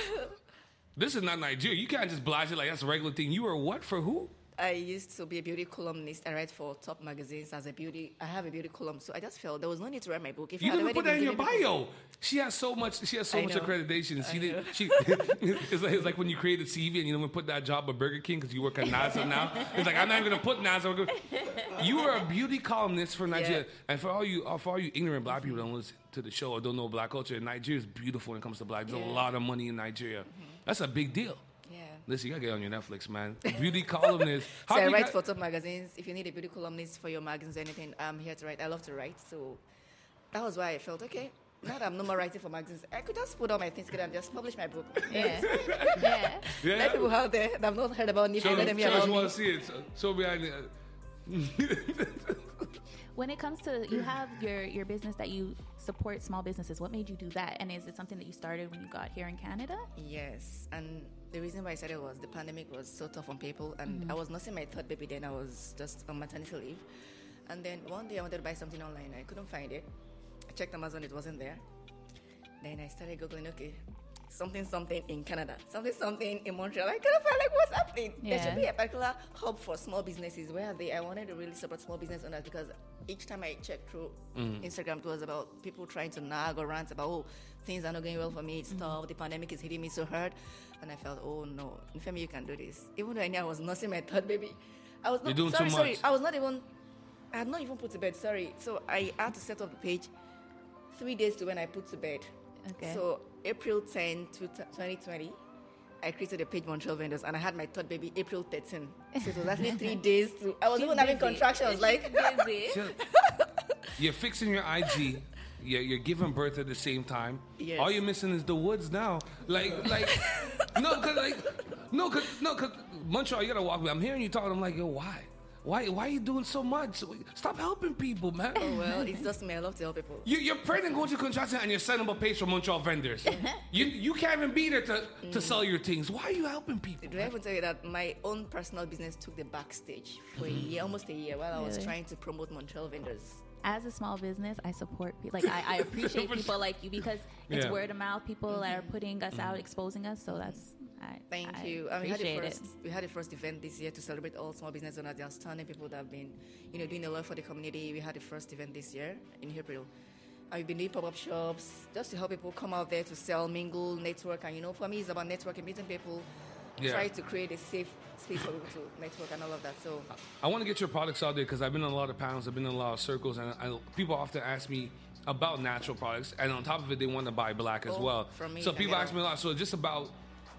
This is not Nigeria. You can't just blast it like that's a regular thing. You were what for who? I used to be a beauty columnist. I write for top magazines as a beauty. I have a beauty column, so I just felt there was no need to write my book. If You I had didn't already put that in been your giving people- bio. She has so much. She has so I much know. accreditation. She I did. know. She. It's like, it's like when you created C V and you know we put that job at Burger King because you work at NASA now. It's like I'm not even gonna put NASA. We're gonna- You were a beauty columnist for Nigeria, Yeah. and for all you, uh, for all you ignorant black people that don't listen to the show or don't know black culture, Nigeria is beautiful when it comes to black. There's a Yeah. lot of money in Nigeria. That's a big deal. Yeah. Listen, you gotta get on your Netflix, man. Beauty columnist. How So I do you write got- for top magazines. If you need a beauty columnist for your magazines or anything, I'm here to write. I love to write, so that was why I felt okay. Now that I'm no more writing for magazines, I could just put all my things together and just publish my book. Yeah. yeah. Yeah. Let people out there that have not heard about Nifu, Show, let them hear show us about you me. want to see it. So, show behind it. When it comes to you have your your business that you support small businesses, what made you do that? And is it something that you started when you got here in Canada? Yes, and the reason why I started was the pandemic was so tough on people, and Mhm. I was nursing my third baby then. I was just on maternity leave, and then one day I wanted to buy something online. I couldn't find it. I checked Amazon, it wasn't there. Then I started googling, okay, something something in Canada, something something in Montreal. I couldn't find like what's happening. There should Yeah. be a particular hub for small businesses. Where are they? I wanted to really support small business owners because each time I checked through Mm. Instagram, it was about people trying to nag or rant about, oh, things are not going well for me, it's tough, the pandemic is hitting me so hard. And I felt, oh no, Femi, you can do this. Even though I knew I was nursing my third baby, I was not, You're doing sorry, too sorry, much. I was not even, I had not even put to bed, sorry. So I had to set up the page three days to when I put to bed. Okay. So April tenth, twenty twenty, I created a page Montreal Vendors, and I had my third baby April thirteenth. So it was actually three days to. I was She's even having busy. contractions. She's Like busy. You're fixing your I G. You're, you're giving birth at the same time. Yes. All you're missing is the woods now. Like, like, no, cause like, no, cause no, cause Montreal, you gotta walk me. I'm hearing you talking. I'm like, yo, why? Why, why are you doing so much? Stop helping people, man. Oh well, it's just me. I love to help people. You, you're pregnant, going to construction, and you're setting up a page for Montreal Vendors. you, you can't even be there to, to sell your things. Why are you helping people? Do I even tell you that my own personal business took the backstage for a year, almost a year, while I was Really? trying to promote Montreal Vendors. As a small business, I support people. Like I, I appreciate people like you because it's Yeah. word of mouth. People that are putting us out, exposing us. So that's I, Thank I you. And we had the appreciate first it. we had the first event this year to celebrate all small business owners, the outstanding people that have been, you know, doing a lot for the community. We had the first event this year in April. And we've been doing pop-up shops just to help people come out there to sell, mingle, network. And you know, for me, it's about networking, meeting people, Yeah. try to create a safe space for people to network and all of that. So I want to get your products out there because I've been in a lot of panels, I've been in a lot of circles, and I, people often ask me about natural products, and on top of it, they want to buy black as Oh, well. from me, so you can people get ask me a lot. So just about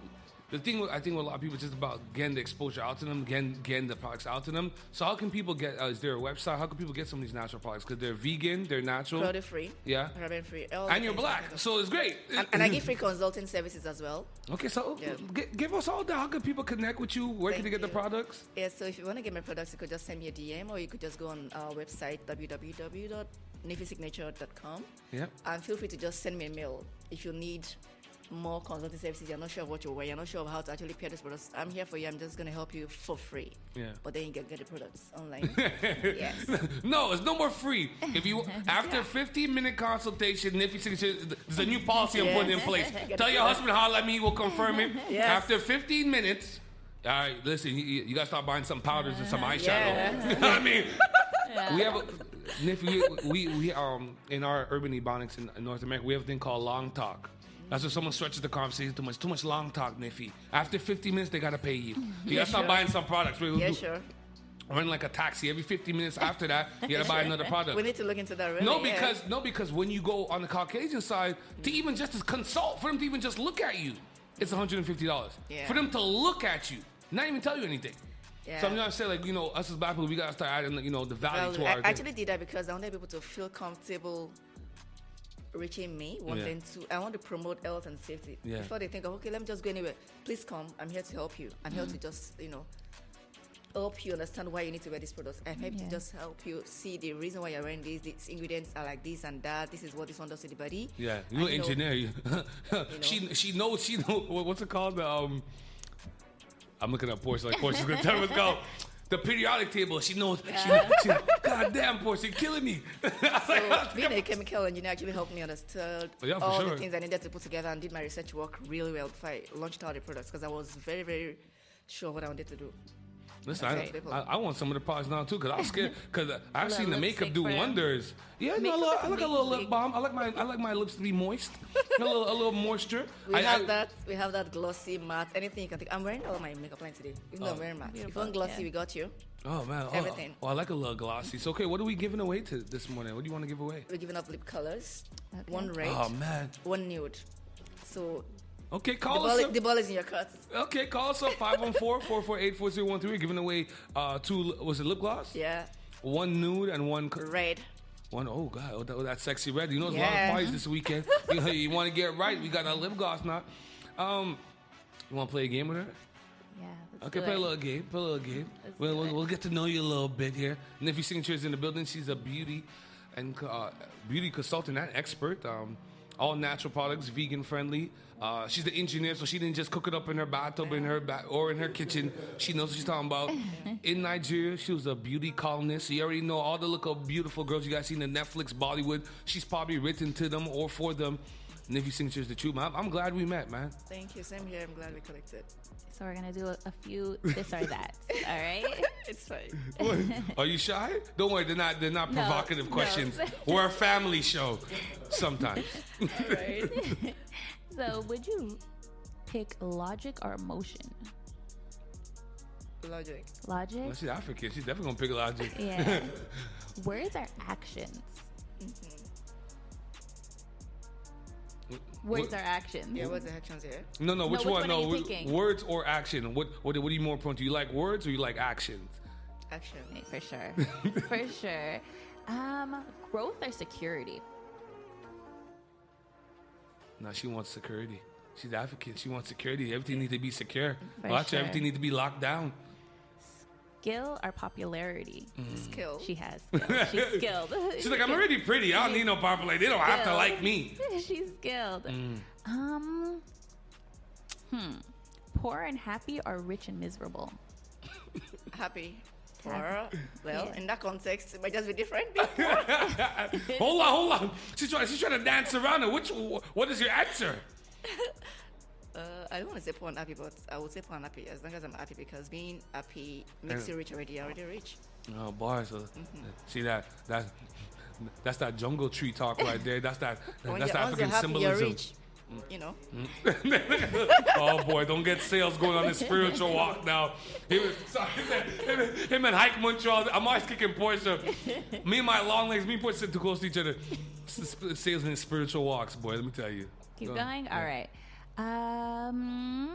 the thing with, I think with a lot of people is just about getting the exposure out to them, getting getting the products out to them. So how can people get? Uh, is there a website? How can people get some of these natural products? Because they're vegan, they're natural, Cruelty free. Yeah. Paraben free. And you're black, so it's great. And, and I give free consulting services as well. Okay, so Yeah. g- give us all that. How can people connect with you? Where can Thank they get the you. products? Yeah, so if you want to get my products, you could just send me a D M, or you could just go on our website, w w w dot nifty signature dot com. Yeah. And feel free to just send me a mail if you need more consulting services. You're not sure of what you wear, you're not sure of how to actually pair these products. I'm here for you. I'm just going to help you for free. Yeah. But then you can get the products online. Yes. No, it's no more free. If you after fifteen minute consultation, Nifty Signature, there's a new policy I'm Yeah. putting in place. Get Tell the your products. husband, holler at me, we'll confirm it. Yes. After fifteen minutes, all right, listen, you, you gotta start buying some powders and some eyeshadow. Yeah. You know what I mean? We have a, Nifty, we, we, we um in our urban ebonics in, in North America, we have a thing called long talk. That's when someone stretches the conversation too much. Too much long talk, Niffy. After fifty minutes, they gotta pay you. You Yeah, gotta start sure. buying some products. We- we Yeah, do- sure. Run like a taxi. Every fifty minutes after that, you gotta buy another product. We need to look into that, really. No, yeah. because no, because when you go on the Caucasian side, to even just to consult, for them to even just look at you, it's one hundred fifty dollars. Yeah. For them to look at you, not even tell you anything. Yeah. So I'm gonna say, like, you know, us as black people, we gotta start adding, you know, the value Well, to I our. actually did that because I wanted people to feel comfortable reaching me, wanting to. I want to promote health and safety Yeah. before they think, of, okay, let me just go anywhere. Please come. I'm here to help you. I'm here Mm. to just, you know, help you understand why you need to wear these products. I'm here Yeah. to just help you see the reason why you're wearing these. These ingredients are like this and that. This is what this one does to the body. Yeah, And, you're an you know, engineer. You she she knows she know what- what's it called? Um, I'm looking at Portia. Like Portia's gonna tell me what's called. The periodic table. She knows. She, she, God damn, Portia, you're killing me. So being a chemical engineer actually helped me understand Yeah, for all sure. the things I needed to put together and did my research work really well before I launched all the products because I was very, very sure what I wanted to do. Listen, Okay. I, I, I want some of the products now too, cause I'm scared. Cause I've little seen the makeup lipstick do for him. wonders. Yeah, no, I, Makeup like, is I like a little lip amazing. balm. I like my I like my lips to be moist. a little a little moisture. We I, have I- that. We have that glossy matte. Anything you can think. I'm wearing all my makeup line today. Even though Oh. I'm wearing matte. If you Beautiful, want glossy, yeah. we got you. Oh man, oh, Everything. Oh, I like a little glossy. So okay, what are we giving away to this morning? What do you want to give away? We're giving up lip colors. Okay. One red, Oh man. one nude. So Okay, the call ball, us. is, up. the ball is in your cuts. Okay, call us up five one four, four four eight, four zero one three. We're giving away uh two. Was it lip gloss? Yeah, One nude and one. co- red. One, oh god, oh, that, oh, that sexy red. You know, there's a lot Yeah. of parties this weekend. you you want to get right? We got our lip gloss now. Um, you want to play a game with her? Yeah. Let's Okay, do play it. a little game. Play a little game. Let's We'll, do we'll, it. we'll get to know you a little bit here. Niffy Signature is in the building. She's a beauty and uh, beauty consultant and expert. Um, all natural products, vegan friendly. Uh, she's the engineer, so she didn't just cook it up in her bathtub, in her ba- or in her kitchen. She knows what she's talking about. In Nigeria, she was a beauty columnist. So you already know all the little beautiful girls you guys see in the Netflix Bollywood. She's probably written to them or for them. Niffy Signature is the truth, man. I'm, I'm glad we met, man. Thank you. Same here. I'm glad we connected. So we're gonna do a, a few this or that. All right. It's fine. Are you shy? Don't worry, they're not. They're not No, provocative no. questions. We're a family show. Sometimes. Right. So would you pick logic or emotion? Logic. Logic. Well, she's African. She's definitely gonna pick logic. Yeah. Words are actions. Words are actions. Yeah, what's the actions here? No, no. Which which one? one are No. you w- picking? Words or action? What? What? What are you more prone to? You like words or you like actions? Action. For sure. For sure. Um, growth or security? No, she wants security. She's African. She wants security. Everything needs to be secure. For Watch sure. everything needs to be locked down. Skill or popularity? Skill. She has skill. She's skilled. She's like, I'm already pretty. I don't need no popularity. They don't have to Skilled. like me. She's skilled. Um, hmm. Poor and happy or rich and miserable? Happy. Poor. Happy. Well, Yeah. in that context, it might just be different. Being poor. Hold on, hold on. She's trying. She's trying to dance around it. Which? What is your answer? Uh, I don't want to say poor and happy, but I would say poor and happy as long as I'm happy because being happy makes Yeah. you rich already. You're already rich. Oh, boy. So, see that? That. That's that jungle tree talk right there. That's that. When That's you're, the once you're African happy, symbolism. you're rich. You know. Oh boy, don't get sales going on this spiritual walk now. Him, sorry, him, him and Hike Montreal. I'm always kicking Portia. Me and my long legs, me and Portia sit too close to each other. S- sp- Sales and spiritual walks, boy. Let me tell you. Keep Go going. on. All right. Um,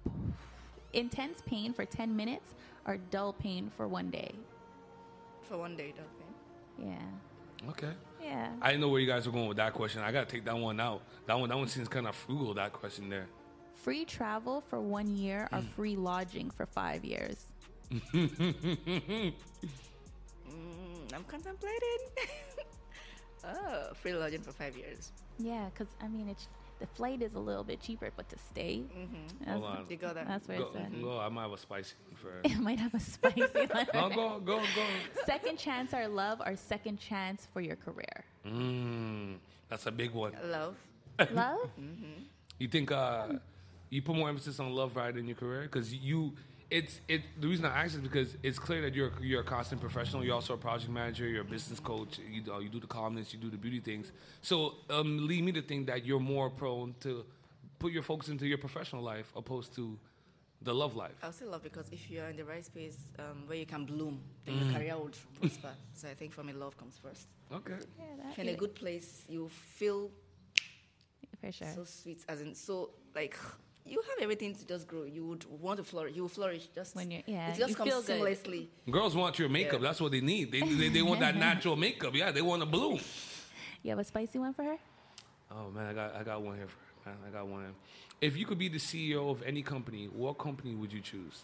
intense pain for ten minutes or dull pain for one day? For one day, don't Yeah. Okay. Yeah. I didn't know where you guys were going with that question. I gotta take that one out. That one, that one seems kind of frugal. That question there. Free travel for one year or free lodging for five years? Mm, I'm contemplating. Oh, free lodging for five years. Yeah, because I mean, it's the flight is a little bit cheaper, but to stay, Mm-hmm. Hold on. You got that. That's what Go, it said. go. I might have a spicy one for. It might have a spicy one. No, go, go, go. Second chance or love or second chance for your career? Mm, that's a big one. Love. Love? Mm-hmm. You think uh, you put more emphasis on love right in your career? Because you, it's it. The reason I ask is because it's clear that you're you're a constant professional. You're also a project manager. You're a business coach. You do, you do the columnists. You do the beauty things. So um, lead me to think that you're more prone to put your focus into your professional life opposed to the love life. I'll say love because if you're in the right space um, where you can bloom, then Mm. your career would prosper. So I think for me, love comes first. Okay. Yeah, If you're in a good place, you feel for sure. so sweet, as in so like you have everything to just grow. You would want to flourish. You will flourish just When you're- yeah, it just you comes feel good. seamlessly. Girls want your makeup. Yeah. That's what they need. They, they they want that natural makeup. Yeah, they want to bloom. You have a spicy one for her? Oh man, I got I got one here for her, man. I got one. If you could be the C E O of any company, what company would you choose?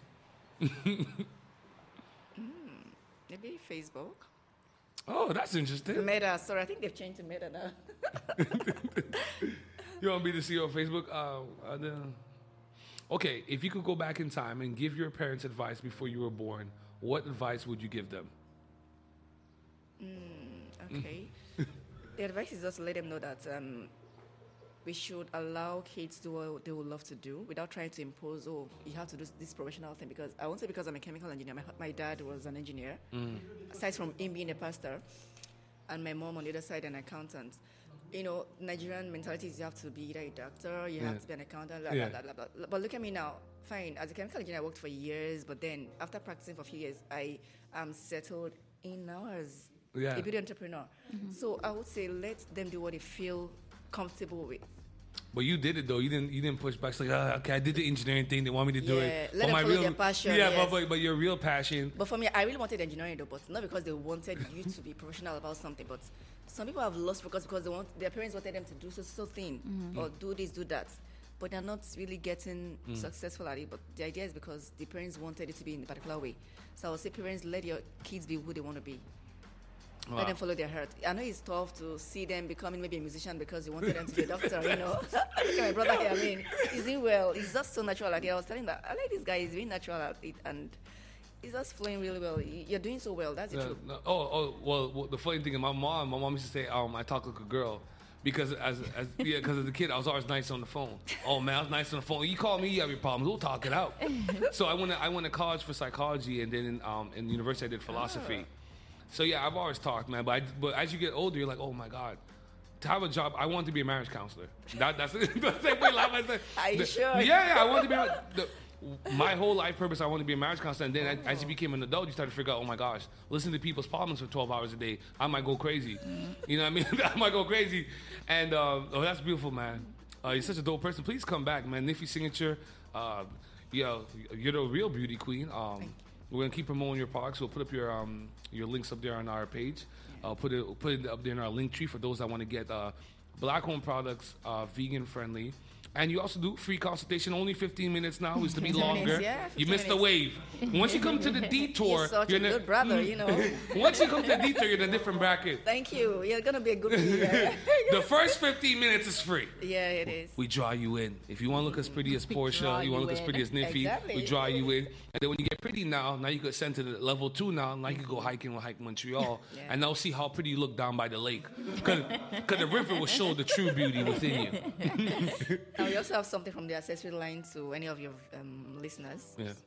Mm, maybe Facebook. Oh, that's interesting. Meta. Sorry, I think they've changed to Meta now. You want to be the C E O of Facebook? Uh, uh, the- okay, if you could go back in time and give your parents advice before you were born, what advice would you give them? Mm, okay. The advice is just to let them know that um, we should allow kids to do what they would love to do without trying to impose, oh, you have to do this professional thing. Because I won't say because I'm a chemical engineer. My, my dad was an engineer, Mm. aside from him being a pastor, and my mom on the other side an accountant. You know, Nigerian mentality is you have to be either a doctor, you Yeah. have to be an accountant, blah, Yeah. blah, blah, blah, blah. But look at me now. Fine, as a chemical engineer, I worked for years, but then after practicing for a few years, I am settled in now as Yeah. a beauty entrepreneur. So I would say let them do what they feel comfortable with. But you did it though. You didn't. You didn't push back. It's like, ah, okay, I did the engineering thing. They want me to do Yeah, it. let but them my follow real their passion, Yeah, yes. but, but but your real passion. But for me, I really wanted engineering though, but not because they wanted you to be professional about something. But some people have lost focus because they want their parents wanted them to do so so thing Mhm. or do this, do that. But they're not really getting Mm. successful at it. But the idea is because the parents wanted it to be in a particular way. So I would say parents, let your kids be who they want to be. Wow. Let them follow their heart. I know it's tough to see them becoming maybe a musician because you wanted them to be a doctor, you know. Look at my brother here, I mean, he's doing well. He's just so natural at it. I was telling that, I like this guy, he's very natural at it, and he's just flowing really well. You're doing so well, that's the Yeah, truth. no, oh, oh, well, well, the funny thing is, my mom, my mom used to say, um, I talk like a girl. Because as, as yeah, because as a kid, I was always nice on the phone. Oh man, I was nice on the phone. You call me, you have your problems. We'll talk it out. So I went to, I went to college for psychology, and then in, um, in university I did philosophy. So yeah, I've always talked, man. But I, but as you get older, you're like, oh my god, to have a job, I want to be a marriage counselor. That, that's the same way life. I said, Are you the- sure? Yeah, yeah. I want to be. A, the, my whole life purpose, I want to be a marriage counselor. And then as you became an adult, you started to figure out, oh my gosh, listen to people's problems for twelve hours a day. I might go crazy. You know what I mean? I might go crazy. And um, oh, that's beautiful, man. Uh, you're such a dope person. Please come back, man. Nifty Signature. Uh, yo, you're the real beauty queen. Um, we're gonna keep promoting your products. We'll put up your um, your links up there on our page. I'll put it put it up there in our link tree for those that want to get uh, black-owned products, uh, vegan friendly. And you also do free consultation, only fifteen minutes now. It used to be fifteen longer. minutes, yeah, you fifteen missed the wave. Once you come to the detour, You're such a in good brother, you know. Once you come to the detour, you're in a different bracket. Thank you. You're going to be a good leader. The first fifteen minutes is free. Yeah, it is. We draw you in. If you want to look as pretty as Portia, draw you want to you look as pretty as in. Niffy, Exactly. we draw you in. And then when you get pretty now, now you can ascend to the level two now. Now you can go hiking with Hike Montreal. Yeah. And now see how pretty you look down by the lake. Because the river will show the true beauty within you. Now, we also have something from the accessory line to any of your um, listeners. Yeah.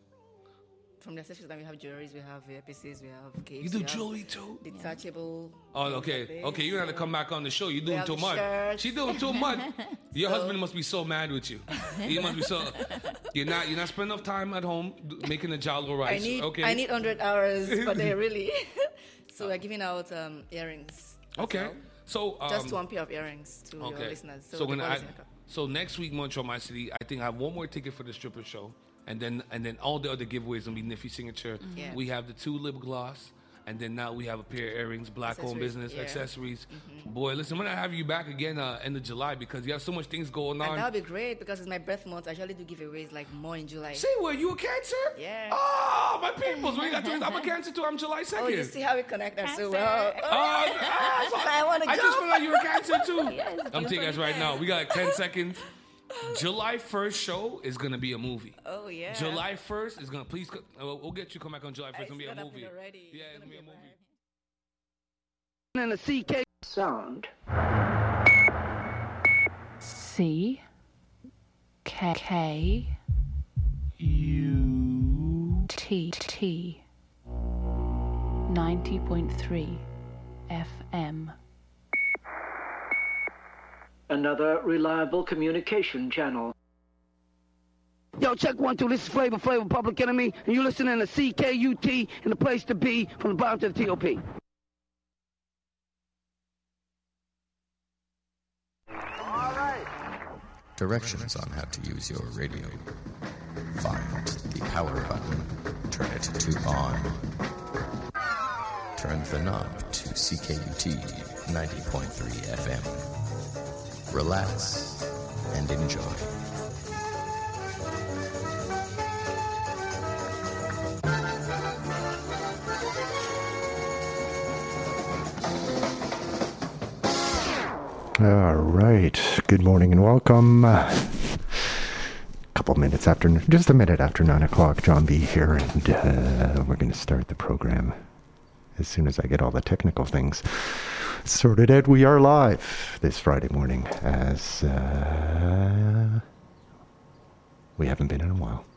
From the accessories line, we have jewelries, we have earpieces, we have cakes. You do we have jewelry too? Detachable. Oh, things okay. like this. Okay, you're going to come back on the show. You're We doing have too the much. shirts. She's doing too much. Your So- husband must be so mad with you. He must be so. You're not. You're not spending enough time at home d- making the jollo I rice. need, okay. I need one hundred hours per day, really. So we're giving out um, earrings. as Okay. well. So um, Just one pair of earrings to your listeners. So, the when I, quality is- so next week, Montreal, my city, I think I have one more ticket for the stripper show. and then and then all the other giveaways will be Nifty Signature. Mm-hmm. Yeah. We have the two lip gloss. And then now we have a pair of earrings, black-owned business, yeah. accessories. Mm-hmm. Boy, listen, we're going to have you back again uh, end of July because you have so much things going on. And that would be great because it's my birth month. I usually do giveaways like more in July. Say what, you a Cancer? Yeah. Oh, my peoples. We got to, I'm a Cancer too. I'm July second. Oh, you see how we connect us so well. Oh, ah, so I want to I just feel like you're a Cancer too. Yes, I'm you taking us right now. We got like ten seconds. July first show is going to be a movie. Oh, yeah. July first is going to, please, co- uh, we'll get you come back on July first. It's going to be a set up movie. already. Yeah, it's going to be a movie. And a C K sound. C K K U T T ninety point three F M. Another reliable communication channel. Yo, check one, two. This is Flavor Flavor Public Enemy, and you're listening to C K U T and the place to be from the bottom to the T O P. Directions on how to use your radio. Find the power button. Turn it to on. Turn the knob to C K U T ninety point three F M. Relax and enjoy. All right. Good morning and welcome. A couple minutes after, just a minute after nine o'clock, John B. here, and uh, we're going to start the program as soon as I get all the technical things sorted out. We are live this Friday morning, as uh, we haven't been in a while.